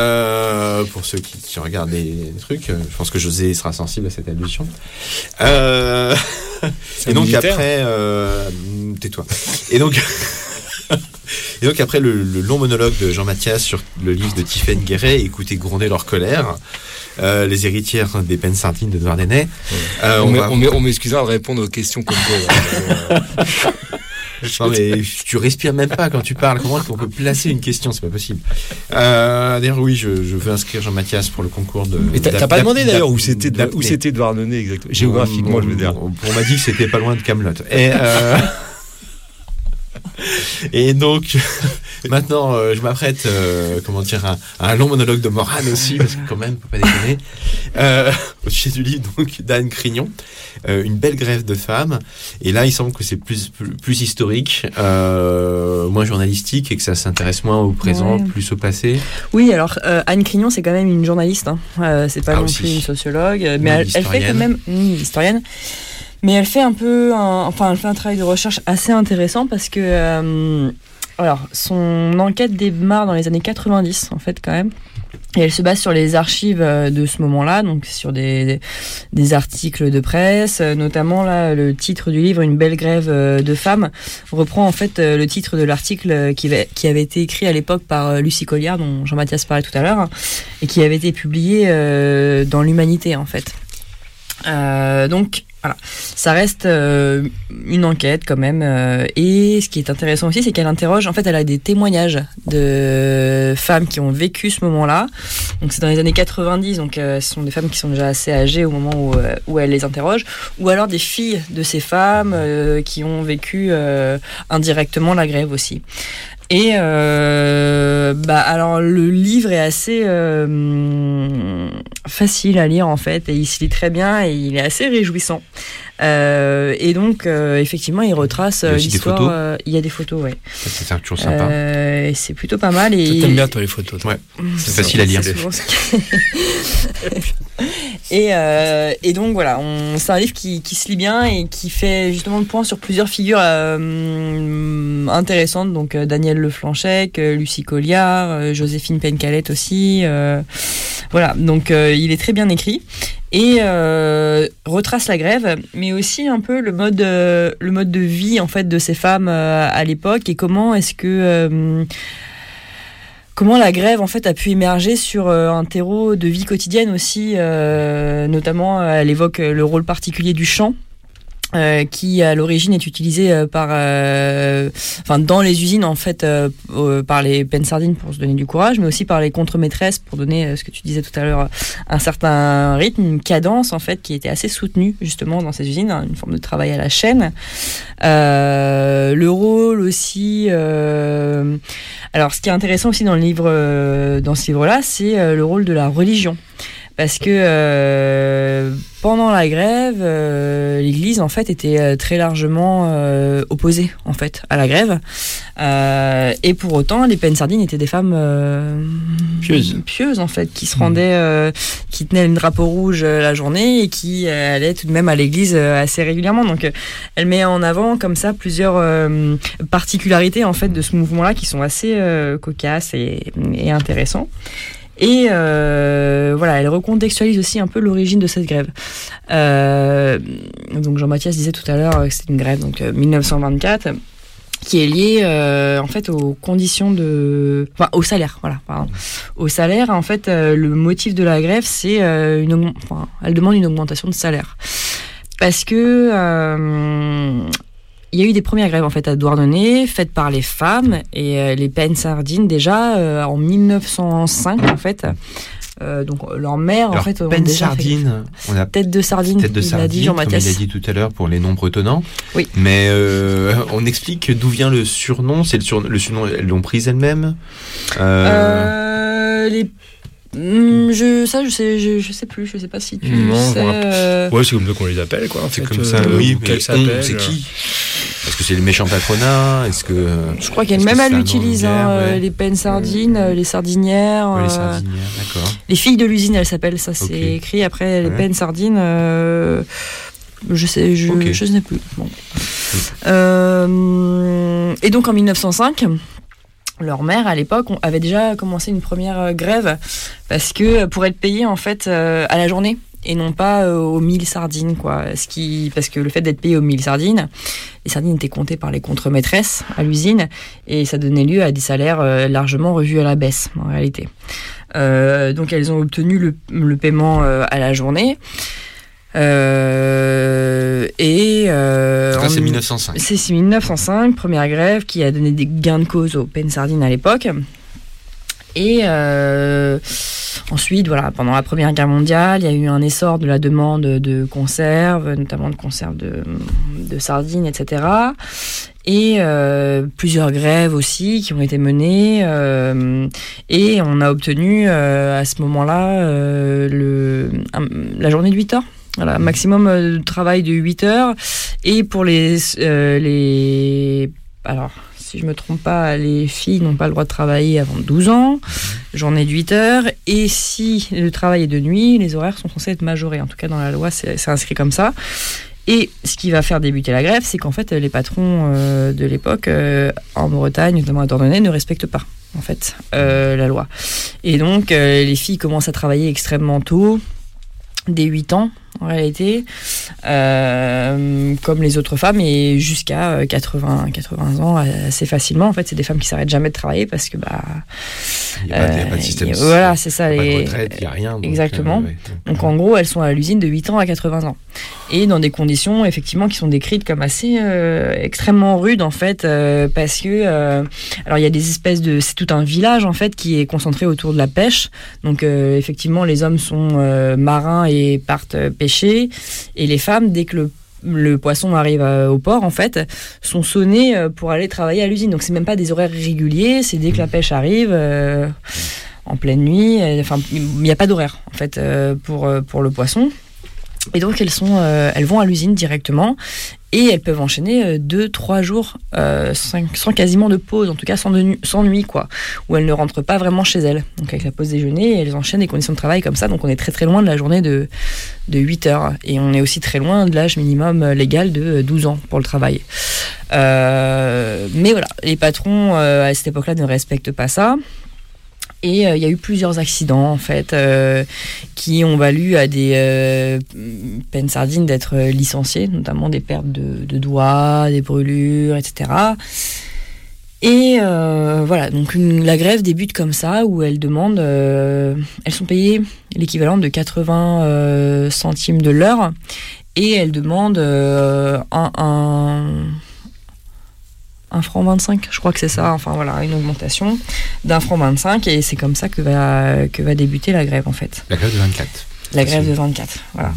euh, pour ceux qui, qui regardent les trucs, euh, je pense que José sera sensible à cette allusion. Euh, et donc militaire. après, euh, tais-toi. Et donc. Et donc après le, le long monologue de Jean Mathias sur le livre de Tiphaine Guéret, écoutez gronder leur colère, euh, les héritières des pennes sardines de Douarnenez. Euh, on, on, va... on m'excusera de répondre aux questions comme quoi. Non mais tu respires même pas quand tu parles. Comment on peut placer une question? C'est pas possible. Euh, d'ailleurs oui, je, je veux inscrire Jean Mathias pour le concours de. Mais t'as, t'as pas demandé d'ailleurs où c'était où c'était Douarnenez exactement. Géographiquement, on, je veux dire. On, on m'a dit que c'était pas loin de Camelot. Et euh... Et donc, maintenant, euh, je m'apprête, euh, comment dire, à, à un long monologue de Morane aussi, parce que quand même, faut pas déconner, euh, au sujet du livre donc d'Anne Crignon, euh, une belle grève de femmes. Et là, il semble que c'est plus plus, plus historique, euh, moins journalistique, et que ça s'intéresse moins au présent, ouais. plus au passé. Oui, alors euh, Anne Crignon, c'est quand même une journaliste. Hein. Euh, c'est pas ah, non aussi. plus une sociologue, mais, mais elle, elle fait quand même une historienne. Mais elle fait un peu, un, enfin, elle fait un travail de recherche assez intéressant parce que, euh, alors, son enquête démarre dans les années quatre-vingt-dix, en fait, quand même. Et elle se base sur les archives de ce moment-là, donc sur des, des, des articles de presse, notamment là, le titre du livre, Une belle grève de femmes, reprend en fait le titre de l'article qui avait, qui avait été écrit à l'époque par Lucie Colliard, dont Jean-Mathias parlait tout à l'heure, et qui avait été publié dans l'Humanité, en fait. Euh, donc, Voilà, ça reste euh, une enquête quand même. Euh, et ce qui est intéressant aussi, c'est qu'elle interroge. En fait, elle a des témoignages de femmes qui ont vécu ce moment-là. Donc, c'est dans les années quatre-vingt-dix. Donc, euh, ce sont des femmes qui sont déjà assez âgées au moment où, euh, où elle les interroge, ou alors des filles de ces femmes euh, qui ont vécu euh, indirectement la grève aussi. Et euh, bah alors le livre est assez euh, facile à lire en fait, et il se lit très bien et il est assez réjouissant. Euh, et donc euh, effectivement il retrace il y a l'histoire. Euh, il y a des photos, ouais. C'est, c'est toujours sympa. Euh, et c'est plutôt pas mal. Et toi, t'aimes bien toi les photos. Toi. Ouais. C'est, c'est facile à lire. et, euh, et donc voilà, on, c'est un livre qui, qui se lit bien et qui fait justement le point sur plusieurs figures euh, intéressantes. Donc euh, Daniel Leflanchec, euh, Lucie Colliard, euh, Joséphine Pencalette aussi. Euh, voilà, donc euh, il est très bien écrit et euh, retrace la grève, mais aussi un peu le mode, euh, le mode de vie en fait de ces femmes euh, à l'époque, et comment est-ce que euh, comment la grève en fait a pu émerger sur euh, un terreau de vie quotidienne aussi, euh, notamment elle évoque le rôle particulier du chant. Euh, qui à l'origine est utilisé euh, par, euh, enfin dans les usines en fait euh, euh, par les pennes sardines pour se donner du courage, mais aussi par les contre-maîtresses pour donner euh, ce que tu disais tout à l'heure, un certain rythme, une cadence en fait qui était assez soutenue justement dans ces usines, hein, une forme de travail à la chaîne. Euh, le rôle aussi. Euh, alors ce qui est intéressant aussi dans le livre, euh, dans ce livre-là, c'est euh, le rôle de la religion. Parce que euh, pendant la grève, euh, l'Église en fait était euh, très largement euh, opposée en fait à la grève, euh, et pour autant les pennes sardines étaient des femmes euh, pieuses, pieuses en fait, qui se rendaient, euh, qui tenaient le drapeau rouge euh, la journée et qui euh, allaient tout de même à l'Église euh, assez régulièrement. Donc euh, elle met en avant comme ça plusieurs euh, particularités en fait de ce mouvement-là qui sont assez euh, cocasses et, et intéressants. Et euh, voilà, elle recontextualise aussi un peu l'origine de cette grève. Euh, donc Jean-Mathias disait tout à l'heure que c'était une grève donc euh, dix-neuf cent vingt-quatre, qui est liée euh, en fait aux conditions de, enfin au salaire, voilà, pardon, au salaire. En fait, euh, le motif de la grève, c'est euh, une, augment... enfin, elle demande une augmentation de salaire parce que euh, il y a eu des premières grèves en fait à Douarnenez faites par les femmes, et euh, les pennes sardines déjà euh, en dix-neuf cent cinq en fait. Euh, donc leur mère en fait. Pennes sardines, on a tête de sardine. Tête de sardine, dit Jean-Mathias. Comme il a dit tout à l'heure pour les nombres tenants. Oui. Mais euh, on explique d'où vient le surnom. C'est le, sur, le surnom. Elles l'ont prise elles-mêmes. Euh... Euh, les Mmh, je, ça, je sais, je, je sais plus, je sais pas si tu non, sais. Euh... Ouais, c'est comme ça qu'on les appelle, quoi. En c'est fait, comme ça, euh, oui. Mais on, c'est qui? Est-ce que c'est les méchants patronats? Est-ce que je crois qu'elle-même elle utilise hein, ouais. les pennes sardines, mmh. les sardinières. Ouais, les sardinières, d'accord. Les filles de l'usine, elles s'appellent, ça c'est okay. écrit. Après les ouais. pennes sardines, euh, je sais, je, okay. je sais plus. Bon. Mmh. Euh, et donc en dix-neuf cent cinq. Leur mère, à l'époque, avait déjà commencé une première grève parce que pour être payée en fait euh, à la journée et non pas euh, aux mille sardines, quoi. Ce qui, parce que le fait d'être payé aux mille sardines, les sardines étaient comptées par les contre-maîtresses à l'usine et ça donnait lieu à des salaires euh, largement revus à la baisse en réalité. Euh, donc elles ont obtenu le, le paiement euh, à la journée. Euh, et euh, ça, c'est dix-neuf cent cinq. C'est, c'est dix-neuf cent cinq, première grève qui a donné des gains de cause aux pennes sardines à l'époque. Et euh, ensuite, voilà, pendant la Première Guerre mondiale, il y a eu un essor de la demande de conserves, notamment de conserves de, de sardines, et cetera. Et euh, plusieurs grèves aussi qui ont été menées. Euh, et on a obtenu euh, à ce moment-là euh, le, un, la journée de huit heures. Voilà, maximum de travail de huit heures. Et pour les, euh, les... Alors, si je ne me trompe pas, les filles n'ont pas le droit de travailler avant douze ans. Journée de huit heures. Et si le travail est de nuit, les horaires sont censés être majorés. En tout cas, dans la loi, c'est, c'est inscrit comme ça. Et ce qui va faire débuter la grève, c'est qu'en fait, les patrons euh, de l'époque, euh, en Bretagne, notamment à Douarnenez, ne respectent pas, en fait, euh, la loi. Et donc, euh, les filles commencent à travailler extrêmement tôt, dès huit ans, en réalité, euh, comme les autres femmes, et jusqu'à quatre-vingts, quatre-vingts ans assez facilement. En fait, c'est des femmes qui s'arrêtent jamais de travailler parce que bah il n'y a, euh, a pas de système. Voilà, c'est ça. Il n'y a les... pas de retraite, il n'y a rien. Donc, exactement. Euh, ouais. Donc en gros, elles sont à l'usine de huit ans à quatre-vingts ans, et dans des conditions effectivement qui sont décrites comme assez euh, extrêmement rudes en fait, euh, parce que euh, alors il y a des espèces de, c'est tout un village en fait qui est concentré autour de la pêche. Donc euh, effectivement, les hommes sont euh, marins et partent pêcher, et les femmes, dès que le le poisson arrive au port, en fait, sont sonnés pour aller travailler à l'usine. Donc c'est même pas des horaires réguliers, c'est dès que la pêche arrive, euh, en pleine nuit. Enfin, il n'y a pas d'horaire en fait euh, pour pour le poisson. Et donc elles sont, euh, elles vont à l'usine directement, et elles peuvent enchaîner euh, deux, trois jours euh, sans, sans quasiment de pause, en tout cas sans, de nu- sans nuit, quoi, où elles ne rentrent pas vraiment chez elles. Donc avec la pause déjeuner, elles enchaînent des conditions de travail comme ça. Donc on est très très loin de la journée de de huit heures, et on est aussi très loin de l'âge minimum légal de douze ans pour le travail. Euh, mais voilà, les patrons euh, à cette époque-là ne respectent pas ça. Et il euh, y a eu plusieurs accidents en fait euh, qui ont valu à des euh, peines sardines d'être licenciés, notamment des pertes de, de doigts, des brûlures, et cetera. Et euh, voilà, donc une, la grève débute comme ça, où elles demandent, euh, elles sont payées l'équivalent de quatre-vingts euh, centimes de l'heure, et elles demandent euh, un, un un franc vingt-cinq, je crois que c'est ça, enfin voilà, une augmentation d'un franc vingt-cinq, et c'est comme ça que va, que va débuter la grève en fait. La grève de vingt-quatre. La grève de vingt-quatre, voilà.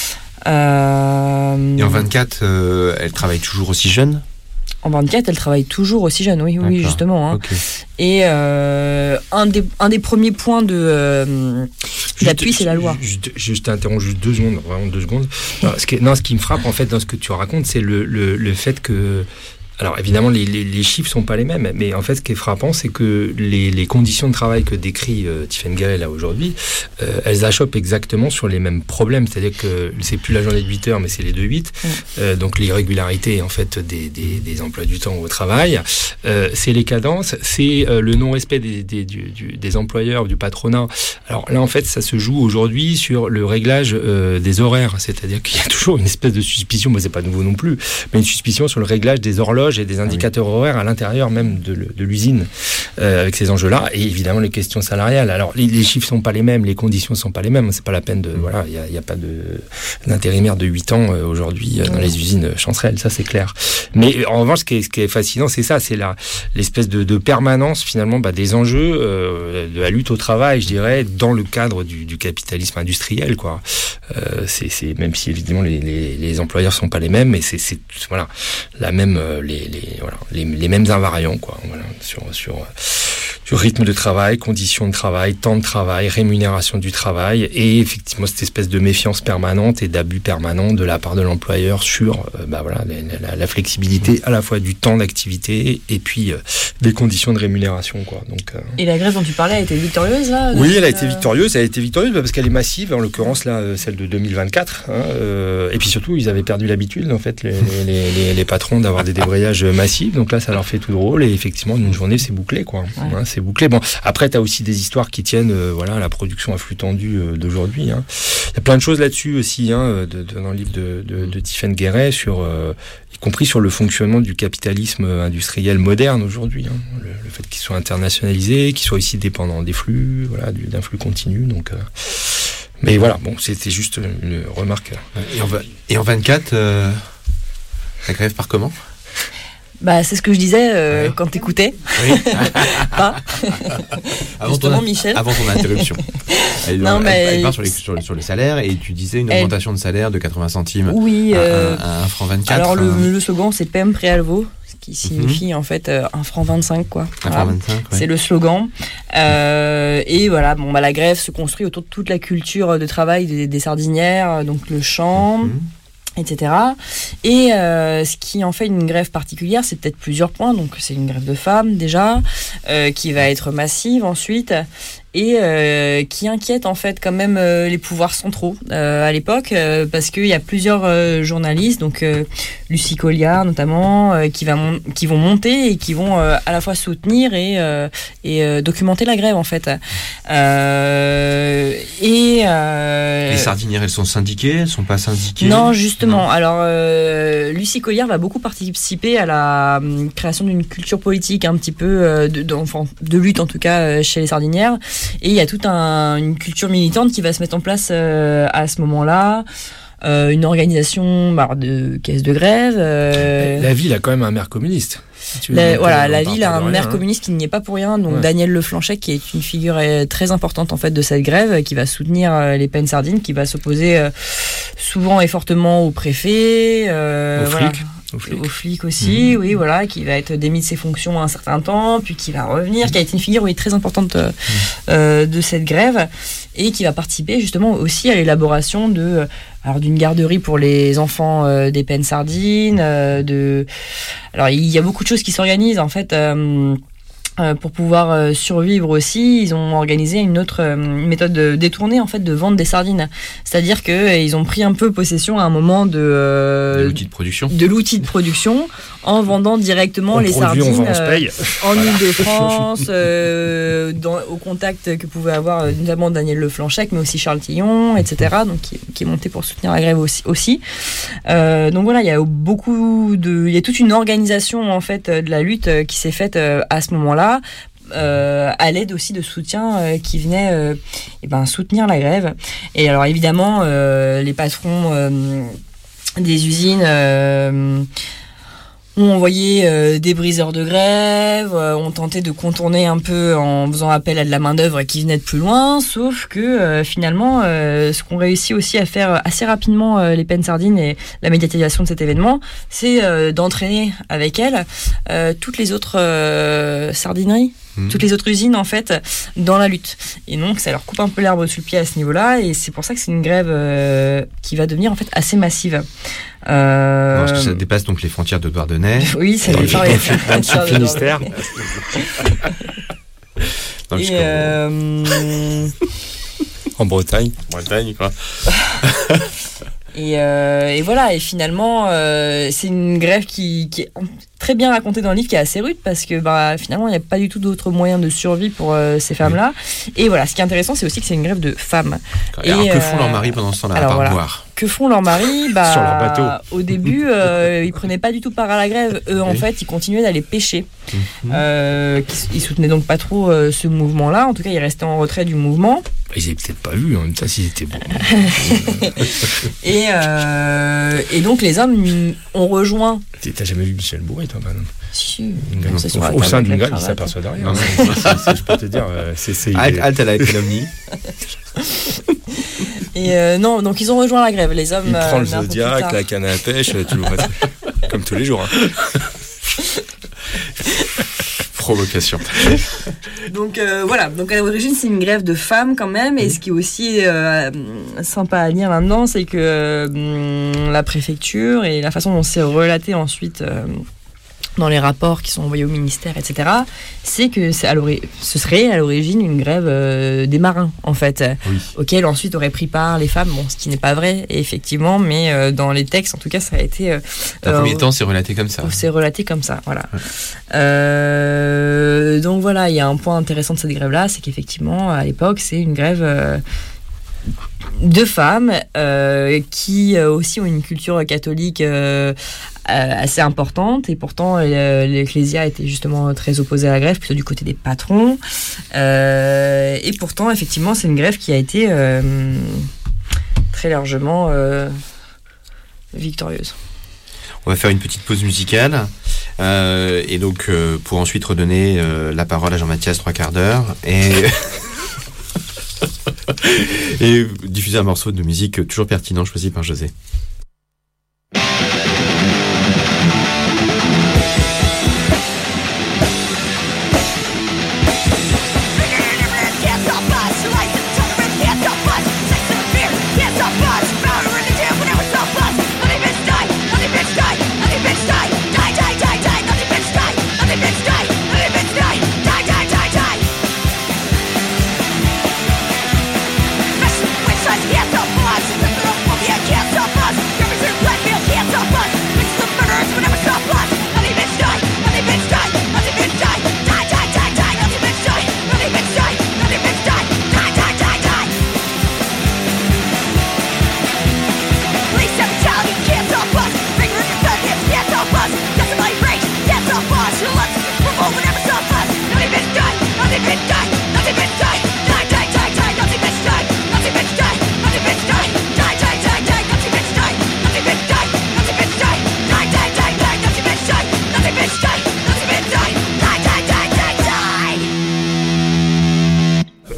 Euh... Et en vingt-quatre, euh, elle travaille toujours aussi jeune ? En vingt-quatre, elle travaille toujours aussi jeune, oui, oui, justement. Hein. Okay. Et euh, un, des, un des premiers points de, euh, d'appui, c'est la loi. Je, je, je t'interromps juste deux secondes, vraiment deux secondes. Non, ce qui, non, ce qui me frappe en fait dans ce que tu racontes, c'est le, le, le fait que... Alors évidemment, les, les, les chiffres sont pas les mêmes, mais en fait, ce qui est frappant, c'est que les, les conditions de travail que décrit euh, Tiffaine Guéret là aujourd'hui, euh, elles achoppent exactement sur les mêmes problèmes. C'est-à-dire que c'est plus la journée de huit heures, mais c'est les deux huit. Mmh. Euh, donc l'irrégularité en fait des, des, des emplois du temps au travail, euh, c'est les cadences, c'est euh, le non-respect des, des, du, du, des employeurs, du patronat. Alors là, en fait, ça se joue aujourd'hui sur le réglage euh, des horaires. C'est-à-dire qu'il y a toujours une espèce de suspicion, mais c'est pas nouveau non plus, mais une suspicion sur le réglage des horloges et des indicateurs horaires à l'intérieur même de, de l'usine euh, avec ces enjeux-là, et évidemment les questions salariales. Alors les, les chiffres sont pas les mêmes, les conditions sont pas les mêmes, c'est pas la peine de... Voilà, il y a, y a pas de d'intérimaire de huit ans euh, aujourd'hui euh, dans les usines Chancerelle, ça c'est clair. Mais en revanche, ce qui est, ce qui est fascinant, c'est ça, c'est la, l'espèce de, de permanence finalement bah, des enjeux euh, de la lutte au travail, je dirais, dans le cadre du, du capitalisme industriel, quoi. Euh, c'est, c'est, même si évidemment les, les, les employeurs sont pas les mêmes, mais c'est, c'est voilà, la même... Euh, les Les, les, voilà, les, les mêmes invariants quoi, voilà, sur, sur, sur rythme de travail, conditions de travail, temps de travail, rémunération du travail, et effectivement cette espèce de méfiance permanente et d'abus permanent de la part de l'employeur sur euh, bah voilà, la, la, la flexibilité à la fois du temps d'activité et puis euh, des conditions de rémunération, quoi. Donc, euh... Et la grève dont tu parlais a été victorieuse là ? Oui, elle a été victorieuse, elle a été victorieuse parce qu'elle est massive, en l'occurrence là, celle de deux mille vingt-quatre, hein, euh, et puis surtout ils avaient perdu l'habitude en fait, les, les, les, les patrons d'avoir des débrayages massifs, donc là ça leur fait tout drôle, et effectivement d'une journée c'est bouclé, quoi. Ouais. Hein, c'est bouclé. Bon, après t'as aussi des histoires qui tiennent euh, voilà, à la production à flux tendu euh, d'aujourd'hui, hein. Il y a plein de choses là-dessus aussi, hein, de, de, dans le livre de, de, de Tiffaine Guéret, sur, euh, y compris sur le fonctionnement du capitalisme industriel moderne aujourd'hui, hein. le, le fait qu'il soit internationalisé, qu'il soit aussi dépendant des flux, voilà, du, d'un flux continu, donc... Euh, mais voilà, bon, c'était juste une remarque. Et en, et en vingt-quatre, euh, la grève part comment ? Bah, c'est ce que je disais euh, ouais. quand t'écoutais. Oui. Pas. Avant Justement, ton, Michel. Avant ton interruption. Elle, non, elle, mais... elle part sur les, sur, sur les salaires, et tu disais une augmentation elle... de salaire de quatre-vingts centimes oui, à, euh... à un franc vingt-quatre. Alors, le, le slogan, c'est P M Préalvo, ce qui signifie mm-hmm. en fait euh, un franc vingt-cinq, quoi. Un voilà. franc vingt-cinq, ouais. C'est le slogan. Euh, et voilà, bon, bah, la grève se construit autour de toute la culture de travail des, des sardinières, donc le chant. Mm-hmm. et cetera. Et euh, ce qui en fait une grève particulière, c'est peut-être plusieurs points. Donc c'est une grève de femmes déjà, euh, qui va être massive ensuite. et euh, qui inquiète en fait quand même euh, les pouvoirs centraux euh, à l'époque euh, parce qu'il y a plusieurs euh, journalistes, donc euh, Lucie Colliard notamment, euh, qui, va mon- qui vont monter et qui vont euh, à la fois soutenir et, euh, et euh, documenter la grève en fait. Euh, et euh, les sardinières, elles sont syndiquées, elles sont pas syndiquées? Non, justement. Non. Alors, euh, Lucie Colliard va beaucoup participer à la euh, création d'une culture politique un petit peu euh, de, de, enfin, de lutte en tout cas euh, chez les sardinières. Et il y a toute un, une culture militante qui va se mettre en place euh, à ce moment-là. Euh, une organisation bah, de caisse de grève. Euh... La ville a quand même un maire communiste. Tu veux, la, voilà, la ville a un maire hein. communiste qui n'y est pas pour rien, donc ouais. Daniel Leflanchec, qui est une figure très importante en fait de cette grève, qui va soutenir euh, les peines sardines, qui va s'opposer euh, souvent et fortement au préfet, euh, aux voilà. flics. Aux flics. Aux flics aussi, mmh. oui, voilà, qui va être démis de ses fonctions un certain temps, puis qui va revenir, mmh. qui a été une figure oui, très importante euh, mmh. euh, de cette grève, et qui va participer justement aussi à l'élaboration de, alors d'une garderie pour les enfants euh, des peines sardines, euh, de, alors il y a beaucoup de choses qui s'organisent en fait. Euh, Euh, pour pouvoir euh, survivre aussi, ils ont organisé une autre euh, une méthode de, détournée en fait de vente des sardines. C'est-à-dire que euh, ils ont pris un peu possession à un moment de, euh, de l'outil de production, de l'outil de production, en vendant directement on les produit, sardines on vend, on se paye. Euh, en voilà. Île-de-France, euh, dans, au contact que pouvait avoir euh, notamment Daniel Leflanchec, mais aussi Charles Tillon, et cetera. Donc qui, qui est monté pour soutenir la grève aussi. aussi. Euh, donc voilà, il y a beaucoup de, il y a toute une organisation en fait de la lutte euh, qui s'est faite euh, à ce moment-là. Euh, à l'aide aussi de soutien euh, qui venaient euh, eh ben, soutenir la grève. Et alors évidemment, euh, les patrons euh, des usines euh, ont envoyé euh, des briseurs de grève, euh, ont tenté de contourner un peu en faisant appel à de la main-d'œuvre qui venait de plus loin, sauf que euh, finalement, euh, ce qu'ont réussi aussi à faire assez rapidement euh, les peines sardines et la médiatisation de cet événement, c'est euh, d'entraîner avec elles euh, toutes les autres euh, sardineries. Mmh. Toutes les autres usines en fait dans la lutte, et donc ça leur coupe un peu l'herbe sous le pied à ce niveau-là, et c'est pour ça que c'est une grève euh, qui va devenir en fait assez massive. Euh... Non, parce que ça dépasse donc les frontières de Douarnenez. Oui, ça dépasse les frontières de Finistère. Non, et euh... en Bretagne. Bretagne quoi. Et, euh, et voilà, et finalement, euh, c'est une grève qui, qui est très bien racontée dans le livre, qui est assez rude, parce que bah, finalement, il n'y a pas du tout d'autres moyens de survie pour euh, ces femmes-là. Oui. Et voilà, ce qui est intéressant, c'est aussi que c'est une grève de femmes. Et alors, et, que font euh, leurs maris pendant ce temps-là, à part voilà. boire? Que font leurs maris bah, sur leur bateau. Au début, euh, ils prenaient pas du tout part à la grève. Eux, en oui. fait, ils continuaient d'aller pêcher. Mm-hmm. Euh, ils soutenaient donc pas trop euh, ce mouvement-là. En tout cas, ils restaient en retrait du mouvement. Ils n'avaient peut-être pas vu, en même temps, s'ils étaient bons. et, euh, et donc, les hommes ont rejoint. T'as jamais vu Michel Bourré, toi, madame? Si. Au, au sein d'une grève, il s'aperçoit de rien. Non, c'est, c'est, c'est, je peux te dire, c'est... c'est Halte, halte à la calomnie. Et euh, non, donc ils ont rejoint la grève, les hommes. Il prend euh, le Zodiac, la canne à pêche, toujours, comme tous les jours. Hein. Provocation. Donc euh, voilà, donc à l'origine c'est une grève de femmes quand même, et ce qui est aussi euh, sympa à lire là-dedans, c'est que euh, la préfecture et la façon dont c'est relaté ensuite euh, dans les rapports qui sont envoyés au ministère, et cetera, c'est que c'est à ce serait à l'origine une grève euh, des marins, en fait, oui. auquel ensuite auraient pris part les femmes, bon, ce qui n'est pas vrai, effectivement, mais euh, dans les textes, en tout cas, ça a été... Euh, dans le premier euh, temps, c'est relaté comme ça. C'est relaté comme ça, voilà. Ouais. Euh, donc voilà, il y a un point intéressant de cette grève-là, c'est qu'effectivement, à l'époque, c'est une grève... Euh, de femmes euh, qui euh, aussi ont une culture catholique euh, assez importante, et pourtant euh, l'Ecclésia était justement très opposée à la grève, plutôt du côté des patrons, euh, et pourtant effectivement c'est une grève qui a été euh, très largement euh, victorieuse. On va faire une petite pause musicale euh, et donc euh, pour ensuite redonner euh, la parole à Jean-Mathias trois quarts d'heure et et diffuser un morceau de musique toujours pertinent choisi par José.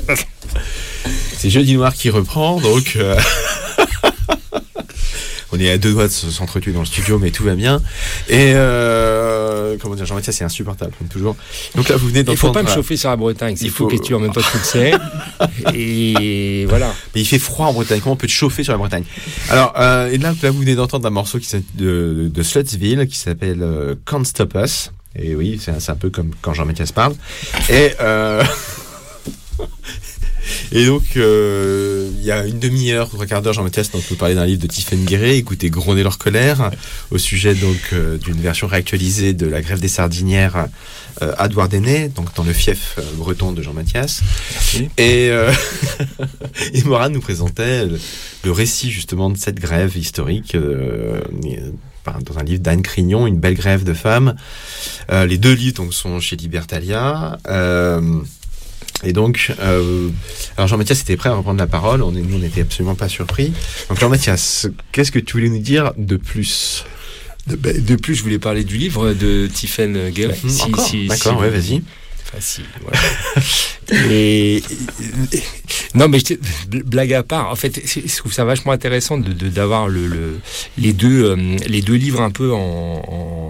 C'est Jeudi Noir qui reprend, donc euh... on est à deux doigts de s'entretuer dans le studio, mais tout va bien. Et euh... comment dire, Jean-Mathias, c'est insupportable, comme toujours. Donc là, vous venez d'entendre. Il faut pas me chauffer sur la Bretagne, c'est fou faut... que tu en même pas tu le sais. Et voilà. Mais il fait froid en Bretagne. Comment on peut te chauffer sur la Bretagne? Alors, euh, et là, là, vous venez d'entendre un morceau qui de, de Slutsville qui s'appelle euh, Can't Stop Us. Et oui, c'est, c'est un peu comme quand Jean-Mathias parle. Et euh... Et donc, il euh, y a une demi-heure, trois quarts d'heure, Jean-Mathias donc, nous parlait d'un livre de Tiffaine Guéret, écoutez gronder leur colère, au sujet donc euh, d'une version réactualisée de la grève des sardinières euh, à Douarnenez, donc dans le fief euh, breton de Jean-Mathias. Merci. Et, euh, et Morane nous présentait le, le récit justement de cette grève historique euh, dans un livre d'Anne Crignon, Une belle grève de femmes. Euh, les deux livres donc, sont chez Libertalia. Euh, Et donc, euh, alors Jean-Mathias était prêt à reprendre la parole. On est, nous, on n'était absolument pas surpris. Donc Jean-Mathias, qu'est-ce que tu voulais nous dire de plus? De, de plus, je voulais parler du livre de Tiffaine Guéret. Mmh, si, encore si, D'accord, si, ouais, vas-y. Facile, voilà. et, et, non, mais je, blague à part, en fait, je trouve ça vachement intéressant de, de, d'avoir le, le, les, deux, euh, les deux livres un peu en,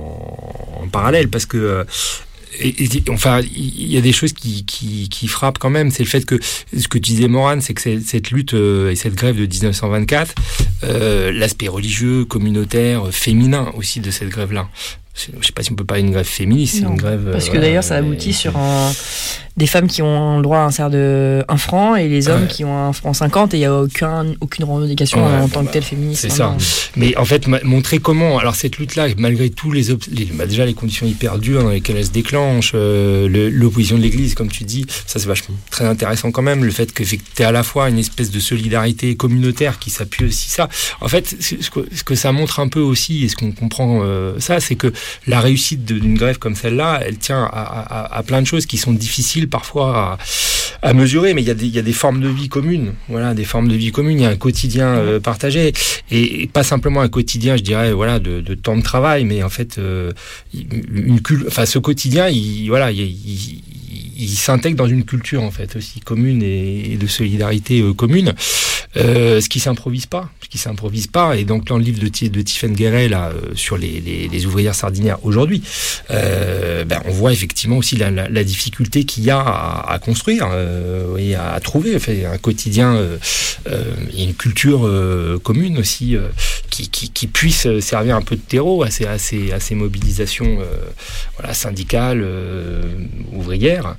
en, en parallèle, parce que... Euh, Et, et, enfin, il y a des choses qui, qui, qui frappent quand même. C'est le fait que, ce que tu disais, Morane, c'est que c'est, cette lutte euh, et cette grève de dix-neuf cent vingt-quatre, euh, l'aspect religieux, communautaire, féminin aussi de cette grève-là. Je ne sais pas si on peut parler d'une grève féministe, c'est non, une grève... Parce que voilà, d'ailleurs, ça aboutit et... sur un... des femmes qui ont le droit à un salaire de un franc et les hommes ouais. qui ont un franc cinquante, et il n'y a aucun, aucune revendication ouais, en tant bah, que telle féministe. C'est ça. Non. Mais en fait, ma- montrer comment, alors cette lutte-là, malgré tous les, ob- les bah déjà les conditions hyper dures dans lesquelles elle se déclenche, euh, le, l'opposition de l'Église, comme tu dis, ça c'est vachement très intéressant quand même, le fait que tu es à la fois une espèce de solidarité communautaire qui s'appuie aussi ça. En fait, ce que, ce que ça montre un peu aussi, et ce qu'on comprend euh, ça, c'est que la réussite d'une grève comme celle-là, elle tient à, à, à plein de choses qui sont difficiles parfois à, à mesurer, mais il y a des, il y a des formes de vie communes, voilà, des formes de vie communes, il y a un quotidien euh, partagé, et, et pas simplement un quotidien, je dirais, voilà, de, de temps de travail, mais en fait, euh, une, une, enfin, ce quotidien, il, voilà, il, il, il s'intègre dans une culture en fait aussi commune et, et de solidarité euh, commune, euh, ce qui s'improvise pas, ce qui s'improvise pas. Et donc dans le livre de, de Tiffaine Guéret là euh, sur les, les, les ouvrières sardinières aujourd'hui, euh, ben, on voit effectivement aussi la, la, la difficulté qu'il y a à, à construire euh, et à trouver en fait, un quotidien euh, euh, et une culture euh, commune aussi euh, qui, qui, qui puisse servir un peu de terreau à ces, à ces, à ces mobilisations euh, voilà, syndicales, euh, ouvrières.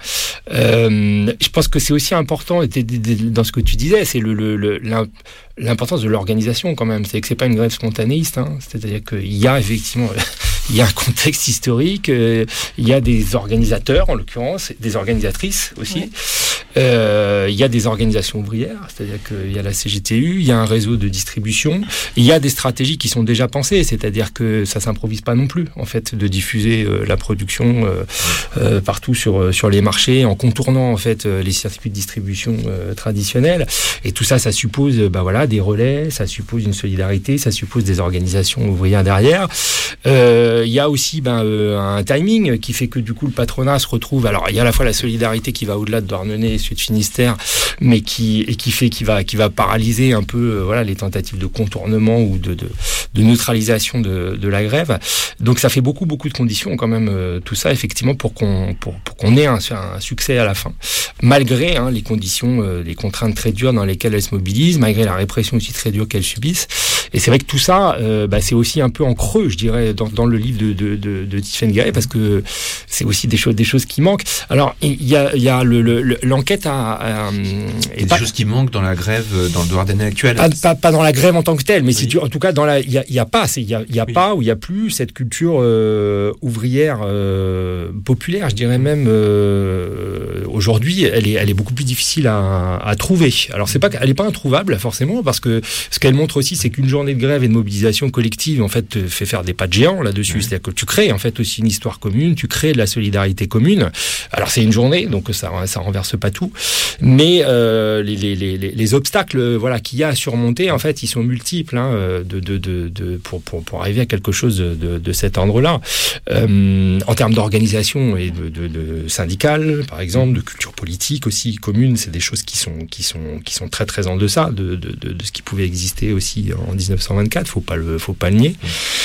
Euh, je pense que c'est aussi important, dans ce que tu disais, c'est le, le, le, l'importance de l'organisation quand même. C'est que c'est pas une grève spontanéiste, hein. C'est-à-dire qu'il y a effectivement il y a un contexte historique, euh, il y a des organisateurs en l'occurrence, des organisatrices aussi. Oui. Euh, il y a des organisations ouvrières, c'est-à-dire qu'il y a la C G T U, il y a un réseau de distribution, il y a des stratégies qui sont déjà pensées, c'est-à-dire que ça s'improvise pas non plus en fait de diffuser euh, la production euh, euh, partout sur sur les marchés en contournant en fait les circuits de distribution euh, traditionnels. Et tout ça, ça suppose bah voilà des relais, ça suppose une solidarité, ça suppose des organisations ouvrières derrière. Euh, il y a aussi ben, euh, un timing qui fait que du coup le patronat se retrouve. Alors il y a à la fois la solidarité qui va au-delà de Douarnenez, Sud Finistère, mais qui et qui fait qui va qui va paralyser un peu euh, voilà les tentatives de contournement ou de de, de neutralisation de, de la grève. Donc ça fait beaucoup beaucoup de conditions quand même euh, tout ça effectivement pour qu'on pour, pour qu'on ait un, un succès à la fin, malgré hein, les conditions, euh, les contraintes très dures dans lesquelles elles se mobilisent, malgré la répression aussi très dure qu'elles subissent. Et c'est vrai que tout ça, euh, bah, c'est aussi un peu en creux, je dirais, dans, dans le livre de, de, de, de Tiffaine Guéret, parce que c'est aussi des choses, des choses qui manquent. Alors, il y a, il y a le, le, l'enquête à... à et des pas, choses qui manquent dans la grève, dans le Douarnenez actuel. Pas, pas, pas dans la grève en tant que telle, mais oui. si tu, en tout cas, dans la, il y a, il y a pas, c'est, il y a, il y a oui. pas ou il y a plus cette culture euh, ouvrière euh, populaire, je dirais même. Euh, aujourd'hui, elle est, elle est beaucoup plus difficile à, à trouver. Alors, c'est pas, elle est pas introuvable forcément, parce que ce qu'elle montre aussi, c'est qu'une journée journée de grève et de mobilisation collective, en fait, te fait faire des pas de géant là-dessus. Mmh. C'est-à-dire que tu crées, en fait, aussi une histoire commune, tu crées de la solidarité commune. Alors, c'est une journée, donc ça, ça renverse pas tout. Mais euh, les, les, les, les obstacles, voilà, qu'il y a à surmonter, en fait, ils sont multiples, hein, de, de, de, de, pour, pour, pour arriver à quelque chose de, de cet ordre-là. Euh, en termes d'organisation et de, de, de syndicale, par exemple, de culture politique aussi commune, c'est des choses qui sont, qui sont, qui sont très, très en deçà de, de, de, de ce qui pouvait exister aussi en dix-neuf cent vingt-quatre. Faut pas le, faut pas le nier.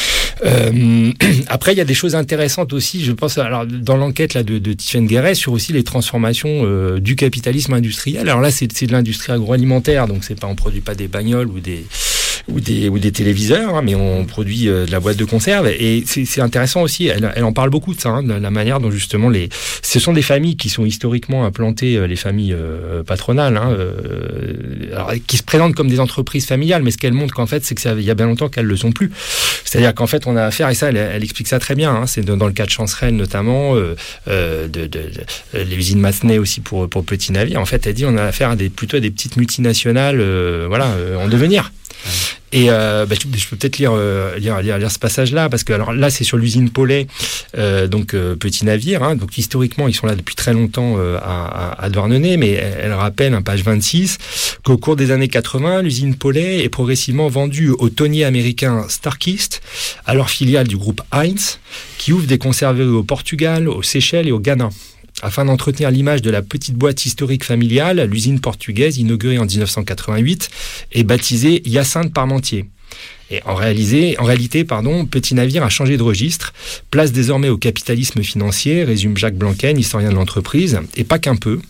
Euh, après, il y a des choses intéressantes aussi, je pense, alors, dans l'enquête là, de, de Tiefengerey sur aussi les transformations euh, du capitalisme industriel. Alors là, c'est, c'est de l'industrie agroalimentaire, donc c'est pas, on produit pas des bagnoles ou des, ou des, ou des téléviseurs, hein, mais on produit euh, de la boîte de conserve. Et c'est, c'est intéressant aussi, elle, elle en parle beaucoup de ça, hein, de la manière dont justement les, ce sont des familles qui sont historiquement implantées, euh, les familles euh, patronales, hein, euh, alors, qui se présentent comme des entreprises familiales, mais ce qu'elles montrent qu'en fait, c'est que ça, il y a bien longtemps qu'elles le sont plus. C'est-à-dire qu'en fait, on a affaire, et ça, elle, elle explique ça très bien, hein, c'est dans, dans le cas de Chancerelle notamment, euh, euh, de, de, de, de l'usine Massenet aussi pour, pour Petit Navire. En fait, elle dit on a affaire à des, plutôt à des petites multinationales, euh, voilà, euh, en devenir. Et euh, bah, je, je peux peut-être lire, euh, lire, lire, lire ce passage-là, parce que alors là, c'est sur l'usine Paulet, euh, donc euh, Petit Navire. Hein, donc historiquement, ils sont là depuis très longtemps euh, à, à, à Douarnenez, mais elle, elle rappelle, hein, page vingt-six, qu'au cours des années quatre-vingts, l'usine Paulet est progressivement vendue au tonnier américain Starkist, alors filiale du groupe Heinz, qui ouvre des conserveries au Portugal, aux Seychelles et au Ghana. Afin d'entretenir l'image de la petite boîte historique familiale, l'usine portugaise, inaugurée en dix-neuf cent quatre-vingt-huit, est baptisée Hyacinthe Parmentier. Et en, réalisé, en réalité, pardon, Petit Navire a changé de registre, place désormais au capitalisme financier, résume Jacques Blanquen, historien de l'entreprise, et pas qu'un peu.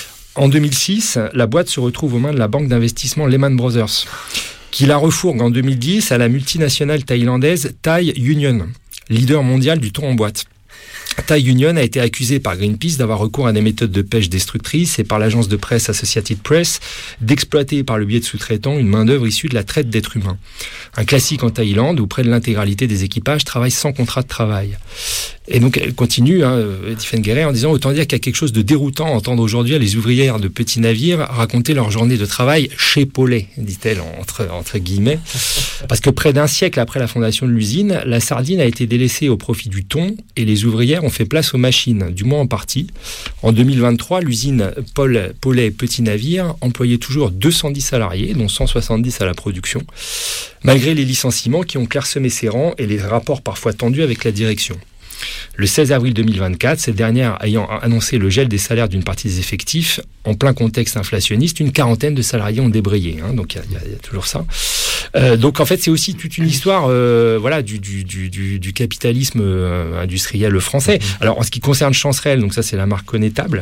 En deux mille six, la boîte se retrouve aux mains de la banque d'investissement Lehman Brothers, qui la refourgue en deux mille dix à la multinationale thaïlandaise Thai Union, leader mondial du thon en boîte. Thai Union a été accusé par Greenpeace d'avoir recours à des méthodes de pêche destructrices et par l'agence de presse Associated Press d'exploiter par le biais de sous-traitants une main-d'œuvre issue de la traite d'êtres humains. Un classique en Thaïlande où près de l'intégralité des équipages travaillent sans contrat de travail. Et donc elle continue, hein, Tiefengerey, en disant autant dire qu'il y a quelque chose de déroutant à entendre aujourd'hui les ouvrières de petits navires raconter leur journée de travail chez Paulet, dit-elle entre, entre guillemets. Parce que près d'un siècle après la fondation de l'usine, la sardine a été délaissée au profit du thon et les ouvrières ont fait place aux machines, du moins en partie. En deux mille vingt-trois, l'usine Paul, Paulet Petit Navire employait toujours deux cent dix salariés, dont cent soixante-dix à la production, malgré les licenciements qui ont clairsemé ses rangs et les rapports parfois tendus avec la direction. Le seize avril deux mille vingt-quatre, cette dernière ayant annoncé le gel des salaires d'une partie des effectifs, en plein contexte inflationniste, une quarantaine de salariés ont débrayé. Hein, donc il y, y, y a toujours ça. Euh, donc en fait, c'est aussi toute une histoire, euh, voilà, du, du, du, du capitalisme euh, industriel français. Alors en ce qui concerne Chancerelle, donc ça c'est la marque connétable.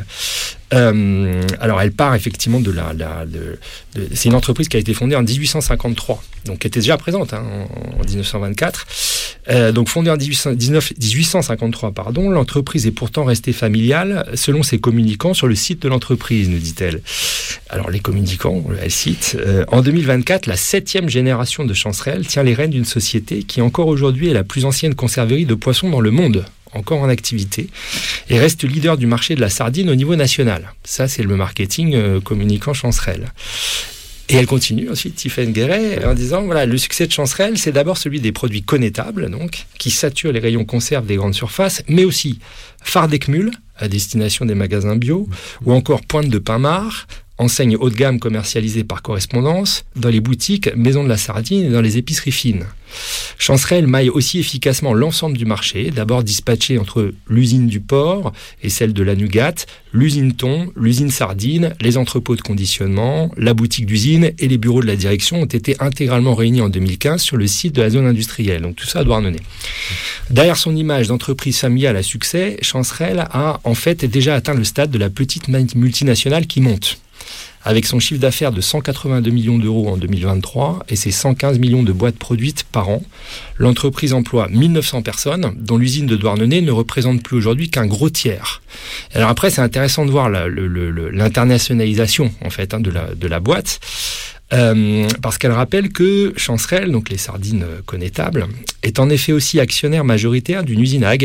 Euh, alors elle part effectivement de la, la de, de, c'est une entreprise qui a été fondée en dix-huit cent cinquante-trois, donc qui était déjà présente, hein, en, en dix-neuf cent vingt-quatre. Euh, donc fondée en dix-huit cent cinquante-trois, pardon, l'entreprise est pourtant restée familiale selon ses communicants sur le site de l'entreprise, nous dit-elle. Alors les communicants, elle cite, euh, en deux mille vingt-quatre, la septième génération de Chancerelle tient les rênes d'une société qui encore aujourd'hui est la plus ancienne conserverie de poissons dans le monde, encore en activité, et reste leader du marché de la sardine au niveau national. Ça, c'est le marketing euh, communicant Chancerelle. Et elle continue ensuite, Tiefengerey, en disant, voilà, le succès de Chancerelle, c'est d'abord celui des produits connétables, donc, qui saturent les rayons conserve des grandes surfaces, mais aussi Fardecmul, à destination des magasins bio, ou encore Pointe de Pinmar, enseigne haut de gamme commercialisée par correspondance, dans les boutiques, maisons de la sardine et dans les épiceries fines. Chancerelle maille aussi efficacement l'ensemble du marché, d'abord dispatché entre l'usine du port et celle de la Nugat, l'usine thon, l'usine sardine, les entrepôts de conditionnement, la boutique d'usine et les bureaux de la direction ont été intégralement réunis en deux mille quinze sur le site de la zone industrielle, donc tout ça à Douarnenez. Derrière son image d'entreprise familiale à succès, Chancerelle a en fait déjà atteint le stade de la petite multinationale qui monte. Avec son chiffre d'affaires de cent quatre-vingt-deux millions d'euros en deux mille vingt-trois et ses cent quinze millions de boîtes produites par an, l'entreprise emploie mille neuf cents personnes, dont l'usine de Douarnenez ne représente plus aujourd'hui qu'un gros tiers. Alors après, c'est intéressant de voir la, le, le, l'internationalisation en fait, hein, de, la, de la boîte. Euh, parce qu'elle rappelle que Chancerelle, donc les sardines connétables, est en effet aussi actionnaire majoritaire d'une usine à Agadir,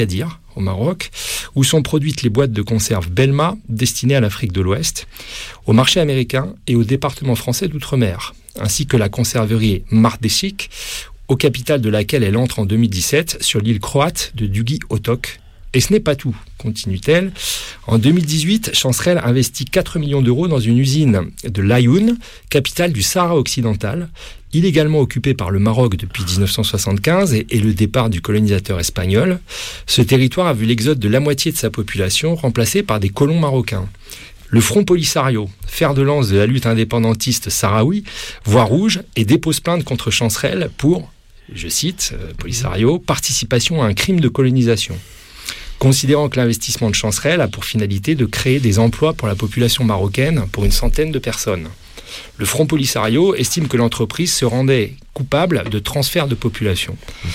au Maroc, où sont produites les boîtes de conserve Belma destinées à l'Afrique de l'Ouest, au marché américain et au département français d'Outre-mer, ainsi que la conserverie Mardešik, au capital de laquelle elle entre en deux mille dix-sept sur l'île croate de Dugi Otok. Et ce n'est pas tout, continue-t-elle. En deux mille dix-huit, Chancerelle investit quatre millions d'euros dans une usine de Laayoune, capitale du Sahara occidental, illégalement occupée par le Maroc depuis dix-neuf cent soixante-quinze et, et le départ du colonisateur espagnol. Ce territoire a vu l'exode de la moitié de sa population remplacée par des colons marocains. Le Front Polisario, fer de lance de la lutte indépendantiste sahraoui, voit rouge et dépose plainte contre Chancerelle pour, je cite, euh, Polisario, participation à un crime de colonisation. Considérant que l'investissement de Chancerelle a pour finalité de créer des emplois pour la population marocaine pour une centaine de personnes. Le Front Polisario estime que l'entreprise se rendait coupable de transfert de population.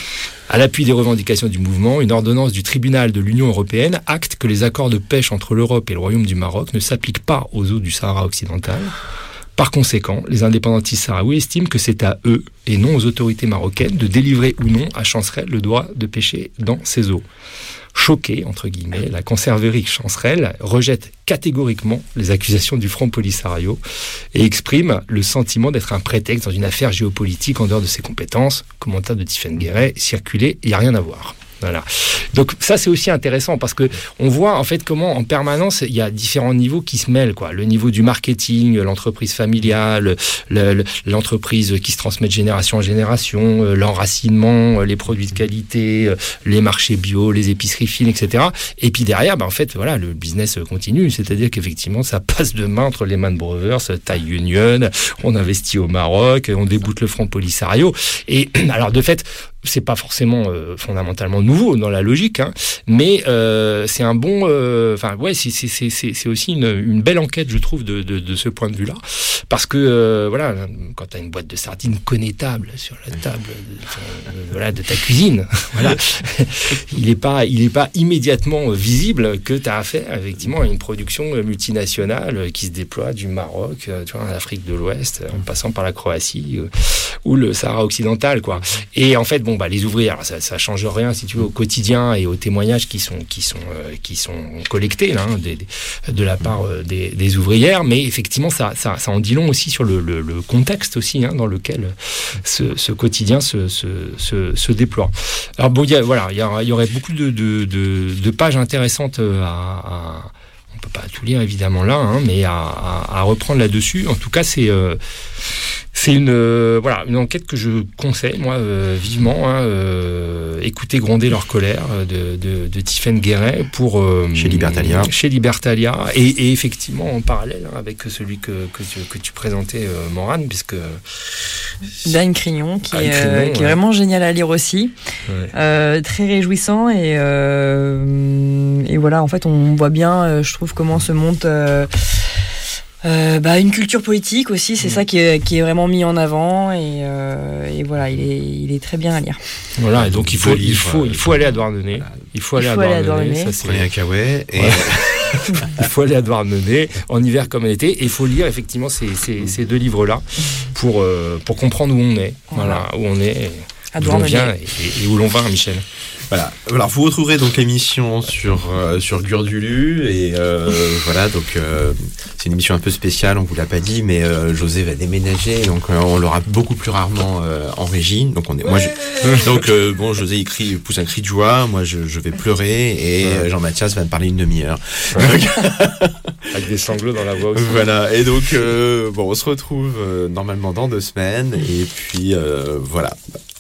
À l'appui des revendications du mouvement, une ordonnance du tribunal de l'Union européenne acte que les accords de pêche entre l'Europe et le Royaume du Maroc ne s'appliquent pas aux eaux du Sahara occidental. Par conséquent, les indépendantistes sahraouis estiment que c'est à eux, et non aux autorités marocaines, de délivrer ou non à Chancerelle le droit de pêcher dans ces eaux. Choquée, entre guillemets, la conserverie Chancerelle rejette catégoriquement les accusations du Front Polisario et exprime le sentiment d'être un prétexte dans une affaire géopolitique en dehors de ses compétences. Commentaire de Tiffaine Guéret, circulé, il n'y a rien à voir. Voilà. Donc ça c'est aussi intéressant parce que on voit en fait comment en permanence il y a différents niveaux qui se mêlent quoi. Le niveau du marketing, l'entreprise familiale, le, le, l'entreprise qui se transmet de génération en génération, euh, l'enracinement, euh, les produits de qualité, euh, les marchés bio, les épiceries fines, et cetera. Et puis derrière, bah, en fait voilà le business continue, c'est-à-dire qu'effectivement ça passe de main entre les Lehman Brothers, Thai Union, on investit au Maroc, on déboute le Front Polisario. Et alors de fait c'est pas forcément euh, fondamentalement nouveau dans la logique, hein, mais euh, c'est un bon, enfin euh, ouais, c'est c'est c'est c'est aussi une, une belle enquête, je trouve, de de, de ce point de vue-là, parce que euh, voilà, quand t'as une boîte de sardines connétable sur la table, de, de, voilà, de ta cuisine, voilà, il est pas il est pas immédiatement visible que t'as affaire effectivement à une production multinationale qui se déploie du Maroc, tu vois, à l'Afrique de l'Ouest, en passant par la Croatie euh, ou le Sahara occidental, quoi. Et en fait, bon. Bah, les ouvriers, alors ça, ça change rien si tu veux au quotidien et aux témoignages qui sont qui sont euh, qui sont collectés là, hein, des, des, de la part euh, des, des ouvrières, mais effectivement ça, ça ça en dit long aussi sur le, le, le contexte aussi hein, dans lequel ce, ce quotidien se, se se se déploie. Alors bon, il y a, voilà, il y, a, il y aurait beaucoup de de, de de pages intéressantes à, à on peut pas tout lire évidemment là, hein, mais à, à, à reprendre là-dessus. En tout cas, c'est euh, c'est une euh, voilà une enquête que je conseille moi euh, vivement. Hein, euh, écoutez gronder leur colère de de, de Tiffaine Guéret pour euh, chez Libertalia. Chez Libertalia et, et effectivement en parallèle hein, avec celui que que tu, que tu présentais euh, Morane, puisque d'Anne Crignon qui, Anne est, Crignon, euh, ouais. qui est vraiment génial à lire aussi, ouais. euh, très réjouissant et euh, et voilà en fait on voit bien euh, je trouve comment se monte euh, euh, bah, une culture politique aussi, c'est mmh. ça qui est, qui est vraiment mis en avant et, euh, et voilà il est, il est très bien à lire. Voilà et donc il faut, il faut, il faut aller à Douarnenez, il faut aller, il faut à, aller Douarnenez, à Douarnenez, ça c'est un Kawaii et il faut aller à Douarnenez en hiver comme en été et il faut lire effectivement ces, ces, ces deux livres-là pour, euh, pour comprendre où on est, voilà, voilà où on est, à d'où on vient et, et où l'on va, Michel. Voilà. Alors vous retrouverez donc l'émission sur euh, sur Gurdulu et euh, voilà donc euh, c'est une émission un peu spéciale, on vous l'a pas dit, mais euh, José va déménager donc euh, on l'aura beaucoup plus rarement euh, en régie. Donc on est moi je, donc euh, bon José il crie il pousse un cri de joie, moi je, je vais pleurer et ouais. Jean-Mathias va me parler une demi-heure. Ouais. Donc, avec des sanglots dans la voix aussi. Voilà et donc euh, bon on se retrouve euh, normalement dans deux semaines et puis euh, voilà.